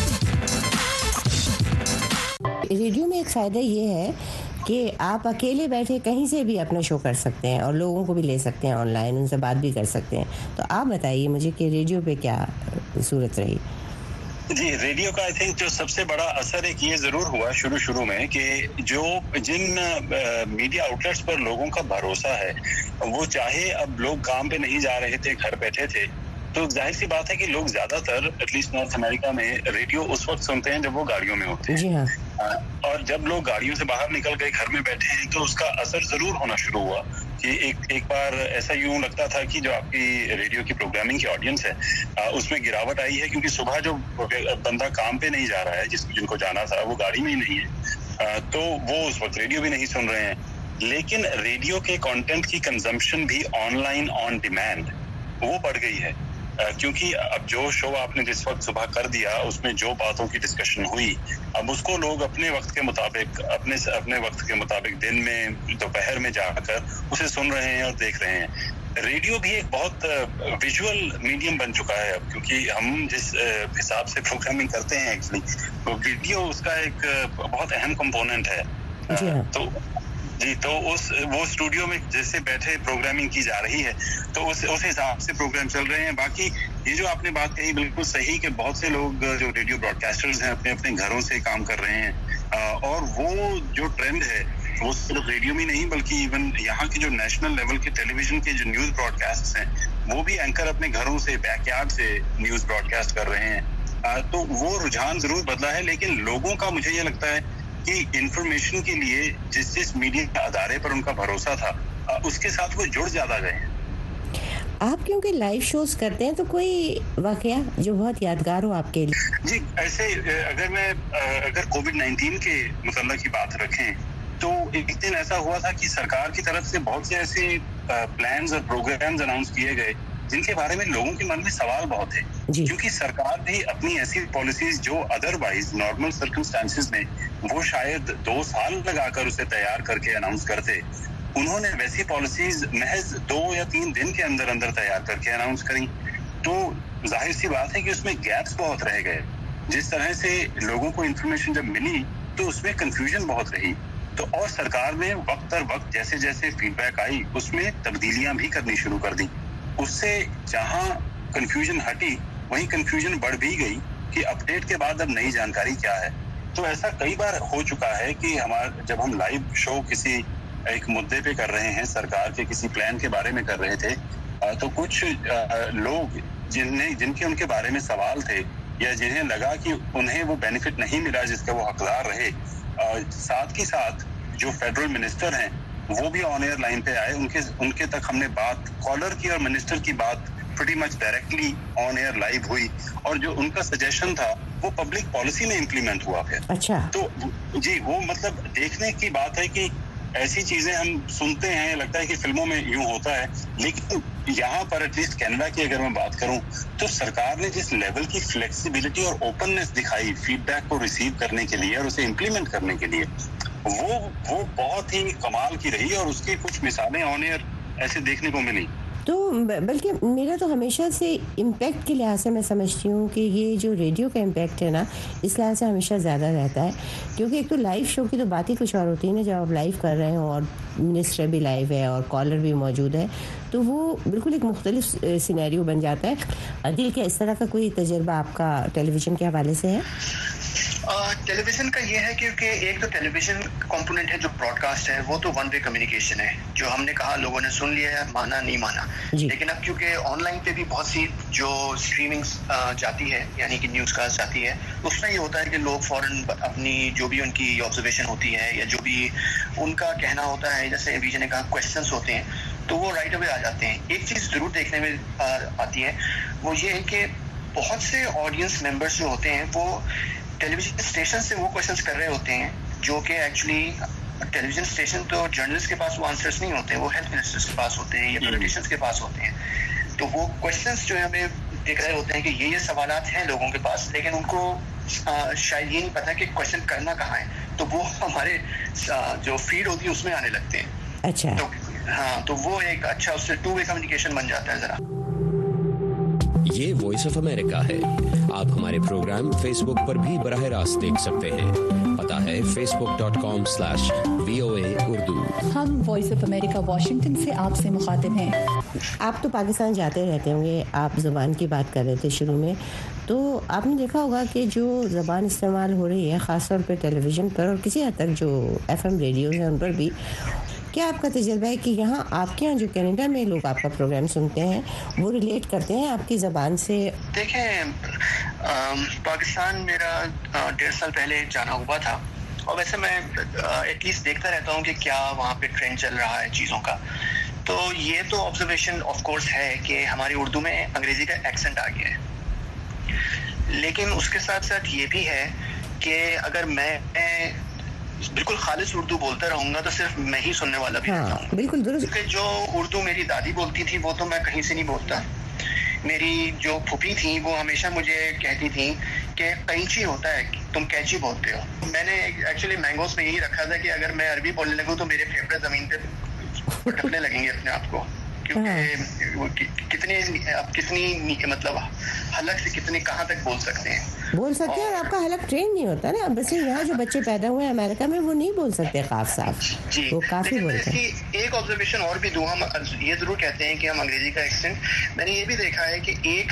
ریڈیو میں ایک فائدہ یہ ہے کہ آپ اکیلے بیٹھے کہیں سے بھی اپنا شو کر سکتے ہیں اور لوگوں کو بھی لے سکتے ہیں آن لائن, ان سے بات بھی کر سکتے ہیں. تو آپ بتائیے مجھے کہ ریڈیو پہ کیا صورت رہی؟ جی ریڈیو کا آئی تھنک جو سب سے بڑا اثر ایک یہ ضرور ہوا شروع میں کہ جن میڈیا آؤٹلیٹس پر لوگوں کا بھروسہ ہے, وہ چاہے اب لوگ کام پہ نہیں جا رہے تھے, گھر بیٹھے تھے, تو ظاہر سی بات ہے کہ لوگ زیادہ تر ایٹ لیسٹ نارتھ امریکہ میں ریڈیو اس وقت سنتے ہیں جب وہ گاڑیوں میں ہوتے ہیں. جی ہاں. اور جب لوگ گاڑیوں سے باہر نکل گئے, گھر میں بیٹھے ہیں, تو اس کا اثر ضرور ہونا شروع ہوا کہ ایک بار ایسا یوں لگتا تھا کہ جو آپ کی ریڈیو کی پروگرامنگ کی آڈینس ہے اس میں گراوٹ آئی ہے, کیونکہ صبح جو بندہ کام پہ نہیں جا رہا ہے, جن کو جانا تھا وہ گاڑی میں ہی نہیں ہے, تو وہ اس وقت ریڈیو بھی نہیں سن رہے ہیں. لیکن ریڈیو کے کانٹینٹ کی کنزمپشن بھی آن لائن آن ڈیمانڈ وہ بڑھ گئی ہے, کیونکہ اب جو شو آپ نے جس وقت صبح کر دیا اس میں جو باتوں کی ڈسکشن ہوئی, اب اس کو لوگ اپنے وقت کے مطابق اپنے وقت کے مطابق دن میں دوپہر میں جا کر اسے سن رہے ہیں اور دیکھ رہے ہیں. ریڈیو بھی ایک بہت ویژول میڈیم بن چکا ہے اب, کیونکہ ہم جس حساب سے پروگرامنگ کرتے ہیں ایکچولی تو ویڈیو اس کا ایک بہت اہم کمپوننٹ ہے. تو وہ اسٹوڈیو میں جیسے بیٹھے پروگرامنگ کی جا رہی ہے تو اس حساب سے پروگرام چل رہے ہیں. باقی یہ جو آپ نے بات کہی بالکل صحیح کہ بہت سے لوگ جو ریڈیو براڈ کاسٹرز ہیں اپنے گھروں سے کام کر رہے ہیں, اور وہ جو ٹرینڈ ہے وہ صرف ریڈیو میں نہیں بلکہ ایون یہاں کی جو نیشنل لیول کے ٹیلی ویژن کے جو نیوز براڈ کاسٹ ہیں وہ بھی اینکر اپنے گھروں سے بیک یارڈ سے نیوز براڈ کاسٹ کر رہے ہیں. تو وہ رجحان ضرور بدلا ہے, لیکن لوگوں کا مجھے یہ لگتا ہے کہ انفارمیشن کے لیے جس میڈیا ادارے پر ان کا بھروسہ تھا اس کے ساتھ وہ جڑ زیادہ گئے ہیں. آپ کیونکہ لائیو شوز کرتے ہیں تو کوئی واقعہ جو بہت یادگار ہو آپ کے لیے؟ جی ایسے اگر کووڈ-19 کے متعلق کی بات رکھیں تو ایک دن ایسا ہوا تھا کہ سرکار کی طرف سے بہت سے ایسے پلانز اور پروگرامز اناؤنس کیے گئے جن کے بارے میں لوگوں کے من میں سوال بہت ہے, کیونکہ سرکار بھی اپنی ایسی پالیسیز جو ادروائز نارمل سرکمسٹانسز میں وہ شاید 2 سال لگا کر اسے تیار کر کے اناؤنس کرتے, انہوں نے ویسی پالیسیز محض 2 یا 3 دن کے اندر تیار کر کے اناؤنس کریں. تو ظاہر سی بات ہے کہ اس میں گیپس بہت رہ گئے. جس طرح سے لوگوں کو انفارمیشن جب ملی تو اس میں کنفیوژن بہت رہی. تو اور سرکار نے وقت در وقت جیسے جیسے فیڈ بیک آئی اس میں تبدیلیاں بھی کرنی شروع کر دی. اس سے جہاں کنفیوژن ہٹی وہیں کنفیوژن بڑھ بھی گئی کہ اپڈیٹ کے بعد اب نئی جانکاری کیا ہے. تو ایسا کئی بار ہو چکا ہے کہ جب ہم لائیو شو کسی ایک مدعے پہ کر رہے ہیں, سرکار کے کسی پلان کے بارے میں کر رہے تھے, تو کچھ لوگ جن کے ان کے بارے میں سوال تھے یا جنہیں لگا کہ انہیں وہ بینیفٹ نہیں ملا جس کا وہ حقدار رہے, ساتھ ہی ساتھ جو فیڈرل منسٹر ہیں وہ بھی آن ایئر لائن پہ آئے. ان کے تک ہم نے بات کالر کی اور منسٹر کی بات pretty much directly on air live ہوئی, اور جو ان کا سجیشن تھا وہ پبلک پالیسی میں امپلیمنٹ ہوا پھر. اچھا. تو جی وہ مطلب دیکھنے کی بات ہے کہ ایسی چیزیں ہم سنتے ہیں, لگتا ہے کہ فلموں میں یوں ہوتا ہے, لیکن یہاں پر ایٹ لیسٹ کینیڈا کی اگر میں بات کروں تو سرکار نے جس لیول کی فلیکسیبلٹی اور اوپننس دکھائی فیڈ بیک کو ریسیو کرنے کے لیے اور اسے امپلیمنٹ کرنے کے لیے, وہ بہت ہی کمال کی رہی, اور اس کی کچھ مثالیں آن ایئر ایسے دیکھنے کو ملی. تو بلکہ میرا تو ہمیشہ سے امپیکٹ کے لحاظ سے میں سمجھتی ہوں کہ یہ جو ریڈیو کا امپیکٹ ہے نا, اس لحاظ سے ہمیشہ زیادہ رہتا ہے, کیونکہ ایک تو لائیو شو کی تو بات ہی کچھ اور ہوتی ہے نا, جب آپ لائیو کر رہے ہوں اور منسٹر بھی لائیو ہے اور کالر بھی موجود ہے, تو وہ بالکل ایک مختلف سینیریو بن جاتا ہے. دل کیا اس طرح کا کوئی تجربہ آپ کا ٹیلی ویژن کے حوالے سے ہے؟ ٹیلی ویژن کا یہ ہے کہ ایک تو ٹیلی ویژن کمپوننٹ ہے جو براڈ کاسٹ ہے, وہ تو ون وے کمیونیکیشن ہے, جو ہم نے کہا لوگوں نے سن لیا ہے, مانا نہیں مانا. لیکن اب کیونکہ آن لائن پہ بھی بہت سی جو اسٹریمنگ جاتی ہے, یعنی کہ نیوز کاسٹ جاتی ہے, اس میں یہ ہوتا ہے کہ لوگ فوراً اپنی جو بھی ان کی آبزرویشن ہوتی ہے یا جو بھی ان کا کہنا ہوتا ہے, جیسے ویجے نے کہا کویشچنس ہوتے ہیں, تو وہ رائٹ اوے آ جاتے ہیں. ایک چیز ضرور دیکھنے میں آتی ہے, وہ یہ ہے کہ بہت سے آڈینس ممبرس جو ہوتے ہیں وہ ٹیلی ویژن اسٹیشن سے وہ کوشچنس کر رہے ہوتے ہیں جو کہ ایکچولی ٹیلی ویژن اسٹیشن تو جرنلسٹ کے پاس وہ آنسرس نہیں ہوتے ہیں, وہ ہیلتھ منسٹرس کے پاس ہوتے ہیں یا پولیٹیشینس کے پاس ہوتے ہیں. تو وہ کوشچنس جو ہمیں دیکھ رہے ہوتے ہیں کہ یہ سوالات ہیں لوگوں کے پاس, لیکن ان کو شاید یہ نہیں پتا کہ کوشچن کرنا کہاں ہے, تو وہ ہمارے جو فیڈ ہوتی ہے اس میں آنے لگتے ہیں. اچھا. تو ہاں, تو وہ ایک اچھا اس سے ٹو وے کمیونیکیشن بن جاتا ہے ذرا. یہ وائس آف امریکہ ہے. آپ ہمارے پروگرام فیس بک پر بھی براہ راست دیکھ سکتے ہیں. پتا ہے facebook.com/VOA Urdu. ہم وائس آف امریکہ واشنگٹن سے آپ سے مخاطب ہیں. آپ تو پاکستان جاتے رہتے ہوں گے, آپ زبان کی بات کر رہے تھے شروع میں, تو آپ نے دیکھا ہوگا کہ جو زبان استعمال ہو رہی ہے خاص طور پہ ٹیلی ویژن پر اور کسی حد تک جو FM ریڈیوز ہیں ان پر بھی, کیا آپ کا تجربہ ہے کہ یہاں آپ کے یہاں جو کینیڈا میں لوگ آپ کا پروگرام سنتے ہیں وہ ریلیٹ کرتے ہیں آپ کی زبان سے؟ دیکھیں, پاکستان میرا 1.5 سال پہلے جانا ہوا تھا, اور ویسے میں ایٹ لیسٹ دیکھتا رہتا ہوں کہ کیا وہاں پہ ٹرینڈ چل رہا ہے چیزوں کا. تو یہ تو آبزرویشن آف کورس ہے کہ ہماری اردو میں انگریزی کا ایکسنٹ آ گیا ہے, لیکن اس کے ساتھ ساتھ یہ بھی ہے کہ اگر میں بالکل خالص اردو بولتا رہوں گا تو صرف میں ہی سننے والا بھی رہتا ہوں. بالکل درست. کیونکہ جو اردو میری دادی بولتی تھی وہ تو میں کہیں سے نہیں بولتا. میری جو پھوپھی تھیں وہ ہمیشہ مجھے کہتی تھیں کہ قینچی ہوتا ہے, تم کینچی بولتے ہو. میں نے ایکچولی مینگوز میں یہی رکھا تھا کہ اگر میں عربی بولنے لگوں تو میرے پھیپھڑے زمین پہ پٹکنے لگیں گے اپنے آپ کو, کیونکہ کتنی مطلب حلق سے کتنے کہاں تک بول سکتے ہیں اور آپ کا حلق ٹرین نہیں ہوتا نا. اب ویسے یہاں جو بچے پیدا ہوئے ہیں امریکہ میں وہ نہیں بول سکتے قاف صاف, وہ کافی بولتے ہیں. ایک آبزرویشن اور بھی دوں, ہم یہ ضرور کہتے ہیں کہ ہم انگریزی کا ایکسنٹ, میں نے یہ بھی دیکھا ہے کہ ایک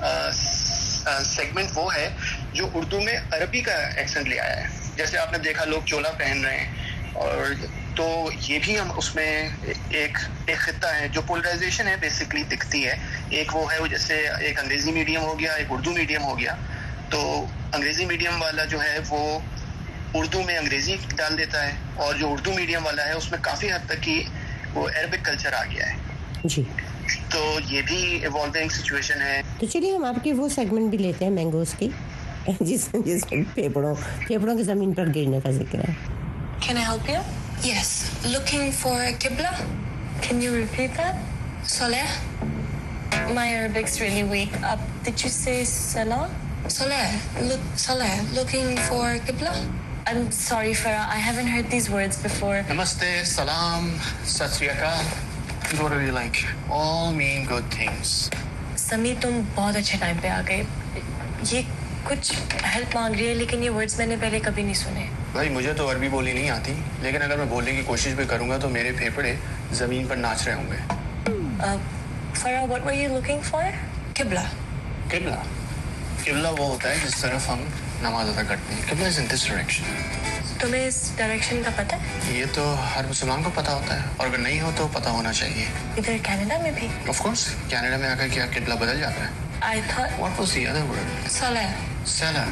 سیگمنٹ وہ ہے جو اردو میں عربی کا ایکسنٹ لے آیا ہے. جیسے آپ نے دیکھا لوگ چولا پہن رہے ہیں, اور تو یہ بھی ہم اس میں ایک خطہ ہے جو پولرائزیشن ہے بیسکلی دکھتی ہے. ایک وہ ہے جیسے ایک انگریزی میڈیم ہو گیا, ایک اردو میڈیم ہو گیا. تو انگریزی میڈیم والا جو ہے وہ اردو میں انگریزی ڈال دیتا ہے, اور جو اردو میڈیم والا ہے اس میں کافی حد تک کی وہ عربک کلچر آ گیا ہے. جی, تو یہ بھی ایوالونگ سچویشن ہے. تو چلیے ہم آپ کی وہ سیگمنٹ بھی لیتے ہیں مینگوز کی, جس پھیپڑوں کی زمین پر گرنے کا ذکر ہے. Can I help you? Yes. Looking for Qibla? Can you repeat that? Saleh? My Arabic's really weak. Did you say Salah? Saleh. Saleh. Looking for Qibla? I'm sorry, Farah. I haven't heard these words before. Namaste, salam, sat sri akal. Whatever you like. All mean good things. Sami, tum bahut achhe time pe aa gaye. یہ کچھ help مانگ رہی ہے لیکن یہ words میں نے پہلے کبھی نہیں سنے. भाई मुझे तो अरबी बोली नहीं आती, लेकिन अगर मैं बोलने की कोशिश भी करूंगा तो मेरे फेफड़े जमीन पर नाच रहे होंगे। Farah, what were you looking for? Qibla. किबला किबला वो होता है जिस तरफ हम नमाज अदा करते हैं। किबला इज इन दिस डायरेक्शन। तुम्हें इस डायरेक्शन का पता है? ये तो हर मुसलमान को पता होता है, और अगर नहीं हो तो पता होना चाहिए। इधर कनाडा में भी? ऑफ कोर्स, कनाडा में आकर क्या किबला बदल जाता है? I thought. What was the other word? Salah. Salah.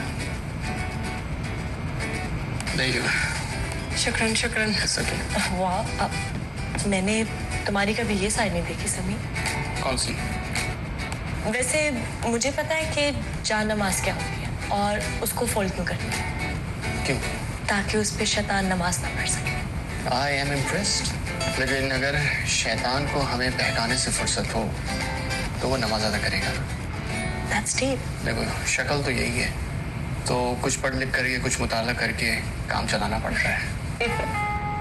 There you go. शुक्रान शुक्रान। It's okay. वाह, अब मैंने तुम्हारी कभी ये साइड नहीं देखी समी। कौन सी? वैसे मुझे पता है कि जान नमाज क्या होती है और उसको फोल्ड क्यों करते हैं। क्यों? ताकि उस पे शैतान नमाज ना पढ़ सके। I am impressed. लेकिन अगर शैतान को हमें बहकाने से फुर्सत हो तो वो नमाज अदा करेगा। That's deep. देखो शक्ल तो यही है, तो कुछ पढ़ लिख करके कुछ मुताला करके काम चलाना पड़ता है।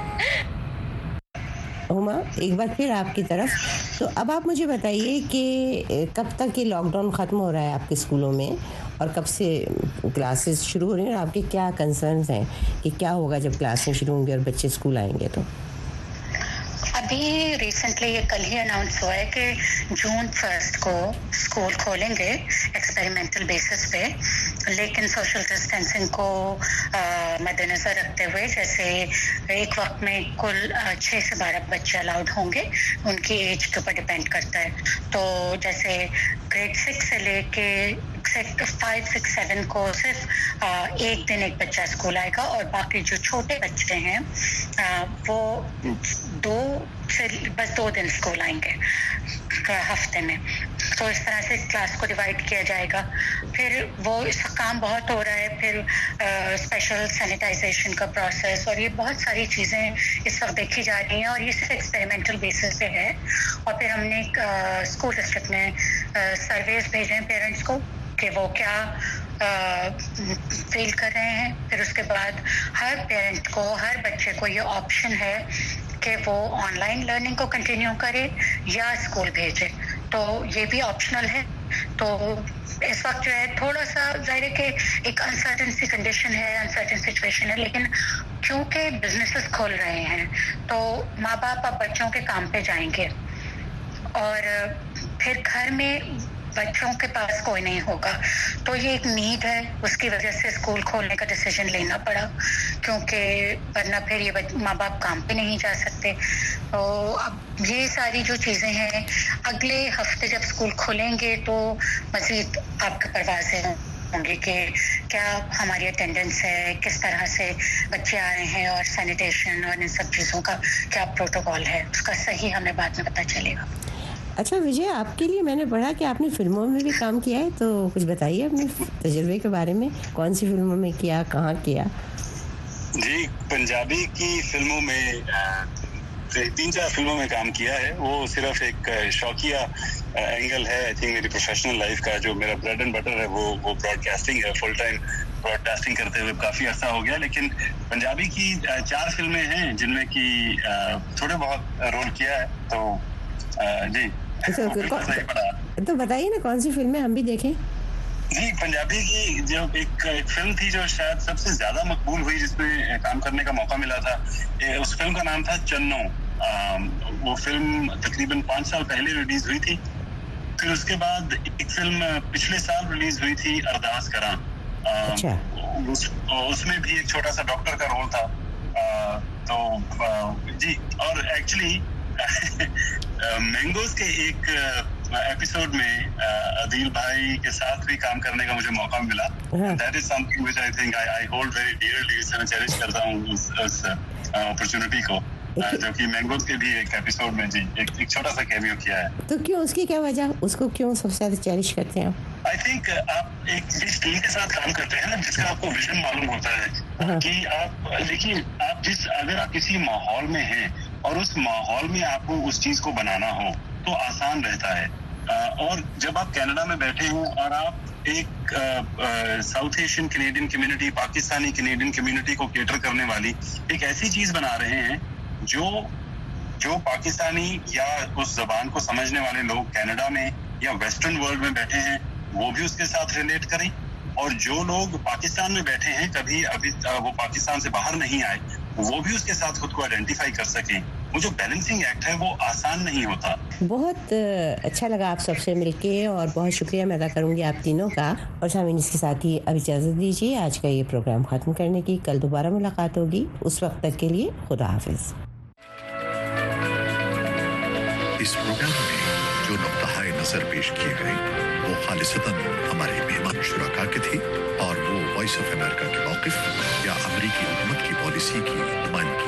हुमा, एक बार फिर आपकी तरफ। तो अब आप मुझे बताइए कि कब तक ये लॉकडाउन ख़त्म हो रहा है आपके स्कूलों में, और कब से क्लासेस शुरू हो रही हैं, और आपके क्या कंसर्न्स हैं कि क्या होगा जब क्लासें शुरू होंगी और बच्चे स्कूल आएंगे? तो अभी रिसेंटली ये कल ही अनाउंस हुआ है कि जून 1 को स्कूल खोलेंगे एक्सपेरिमेंटल बेसिस पे, लेकिन सोशल डिस्टेंसिंग को मद्देनजर रखते हुए, जैसे एक वक्त में कुल 6 से 12 बच्चे अलाउड होंगे, उनकी एज के ऊपर डिपेंड करता है। तो जैसे ग्रेड 6 से लेके 5, 6, 7 को सिर्फ एक दिन एक बच्चा स्कूल आएगा, और बाकी जो छोटे बच्चे हैं वो 2 दिन स्कूल आएंगे हफ्ते में। तो इस तरह से क्लास को डिवाइड किया जाएगा। फिर वो इसका काम बहुत हो रहा है, फिर स्पेशल सैनिटाइजेशन का प्रोसेस, और ये बहुत सारी चीज़ें इस वक्त देखी जा रही हैं, और ये सिर्फ एक्सपेरिमेंटल बेसिस पे है। और फिर हमने स्कूल डिस्ट्रिक्ट में सर्वेस भेजे हैं पेरेंट्स को कि वो क्या फील कर रहे हैं। फिर उसके बाद हर पेरेंट को, हर बच्चे को ये ऑप्शन है कि वो ऑनलाइन लर्निंग को कंटिन्यू करे या स्कूल भेजे, तो ये भी ऑप्शनल है। तो इस वक्त जो है थोड़ा सा जाहिर है कि एक अनसर्टन सी कंडीशन है, अनसर्टन सिचुएशन है, लेकिन क्योंकि बिजनेसेस खोल रहे हैं तो माँ बाप अब बच्चों के काम पे जाएंगे, और फिर घर में बच्चों के पास कोई नहीं होगा, तो ये एक नीड है, उसकी वजह से स्कूल खोलने का डिसीजन लेना पड़ा, क्योंकि वरना फिर ये माँ बाप काम पे नहीं जा सकते। तो अब ये सारी जो चीज़ें हैं, अगले हफ्ते जब स्कूल खोलेंगे तो मज़ीद आपके परवाज़ें होंगी कि क्या हमारी अटेंडेंस है, किस तरह से बच्चे आ रहे हैं, और सैनिटेशन और इन सब चीज़ों का क्या प्रोटोकॉल है, उसका सही हमें बाद में पता चलेगा। अच्छा विजय, आपके लिए मैंने पढ़ा कि आपने फिल्मों में भी काम किया है, तो कुछ बताइए अपने तजुर्बे के बारे में। कौन सी फिल्मों में किया, कहाँ किया? जी, पंजाबी की फिल्मों में 3-4 फिल्मों में काम किया है। वो सिर्फ एक शौकिया एंगल है, आई थिंक मेरी प्रोफेशनल लाइफ का जो मेरा ब्रेड एंड बटर है वो ब्रॉडकास्टिंग है। फुल टाइम ब्रॉडकास्टिंग करते हुए काफ़ी अर्सा हो गया, लेकिन पंजाबी की 4 फिल्में हैं जिनमें कि थोड़े बहुत रोल किया है। तो जी तो बताइए ना कौन सी फिल्में हम भी देखें। जी, पंजाबी की जो एक फिल्म थी जो शायद सबसे ज्यादा मकबूल हुई, जिसमें काम करने का मौका मिला था, उस फिल्म का नाम था चन्नो। वो फिल्म तकरीबन 5 साल पहले रिलीज हुई थी। फिर उसके बाद एक फिल्म पिछले साल रिलीज हुई थी, अरदास करा। उसमें भी एक छोटा सा डॉक्टर का रोल था। तो जी, और एक्चुअली मैंगोज के एक एपिसोड में अदील भाई के साथ भी काम करने का मुझे मौका मिला। That is something which I think I hold very dearly. मैं चेरिश करता हूँ उस अपॉर्चुनिटी को, जो कि मैंगोज के भी एक एपिसोड में जी एक छोटा सा कैमियो किया है। तो क्यों, उसकी क्या वजह, उसको क्यों सबसे ज्यादा चेरिश करते हैं आप? आई थिंक आप एक जिस टीम के साथ काम करते हैं ना, जिसका आपको विजन मालूम होता है कि आप देखिए, अगर आप किसी माहौल में हैं और उस माहौल में आपको उस चीज को बनाना हो तो आसान रहता है। और जब आप कनाडा में बैठे हो और आप एक South Asian Canadian community, Pakistani Canadian community को केटर करने वाली एक ऐसी चीज बना रहे हैं जो पाकिस्तानी या उस जबान को समझने वाले लोग कनाडा में या वेस्टर्न वर्ल्ड में बैठे हैं वो भी उसके साथ रिलेट करें, اور جو لوگ پاکستان میں بیٹھے ہیں کبھی ابھی وہ پاکستان سے باہر نہیں آئے وہ بھی اس کے ساتھ خود کو آئیڈینٹیفائی کر سکیں. وہ جو بیلنسنگ ایکٹ ہے وہ آسان نہیں ہوتا. بہت اچھا لگا آپ سب سے مل کے اور بہت شکریہ میں ادا کروں گی آپ تینوں کا. اور سامعین اس کے ساتھ ہی اب اجازت دیجیے آج کا یہ پروگرام ختم کرنے کی. کل دوبارہ ملاقات ہوگی. اس وقت تک کے لیے خدا حافظ. اس پروگرام میں جو نقطۂ نظر پیش کیے گئے وہ خالصتاً ہمارے مہمان شرکا کے تھے اور وہ وائس آف امریکہ کے موقف یا امریکی حکومت کی پالیسی کی نمائندگی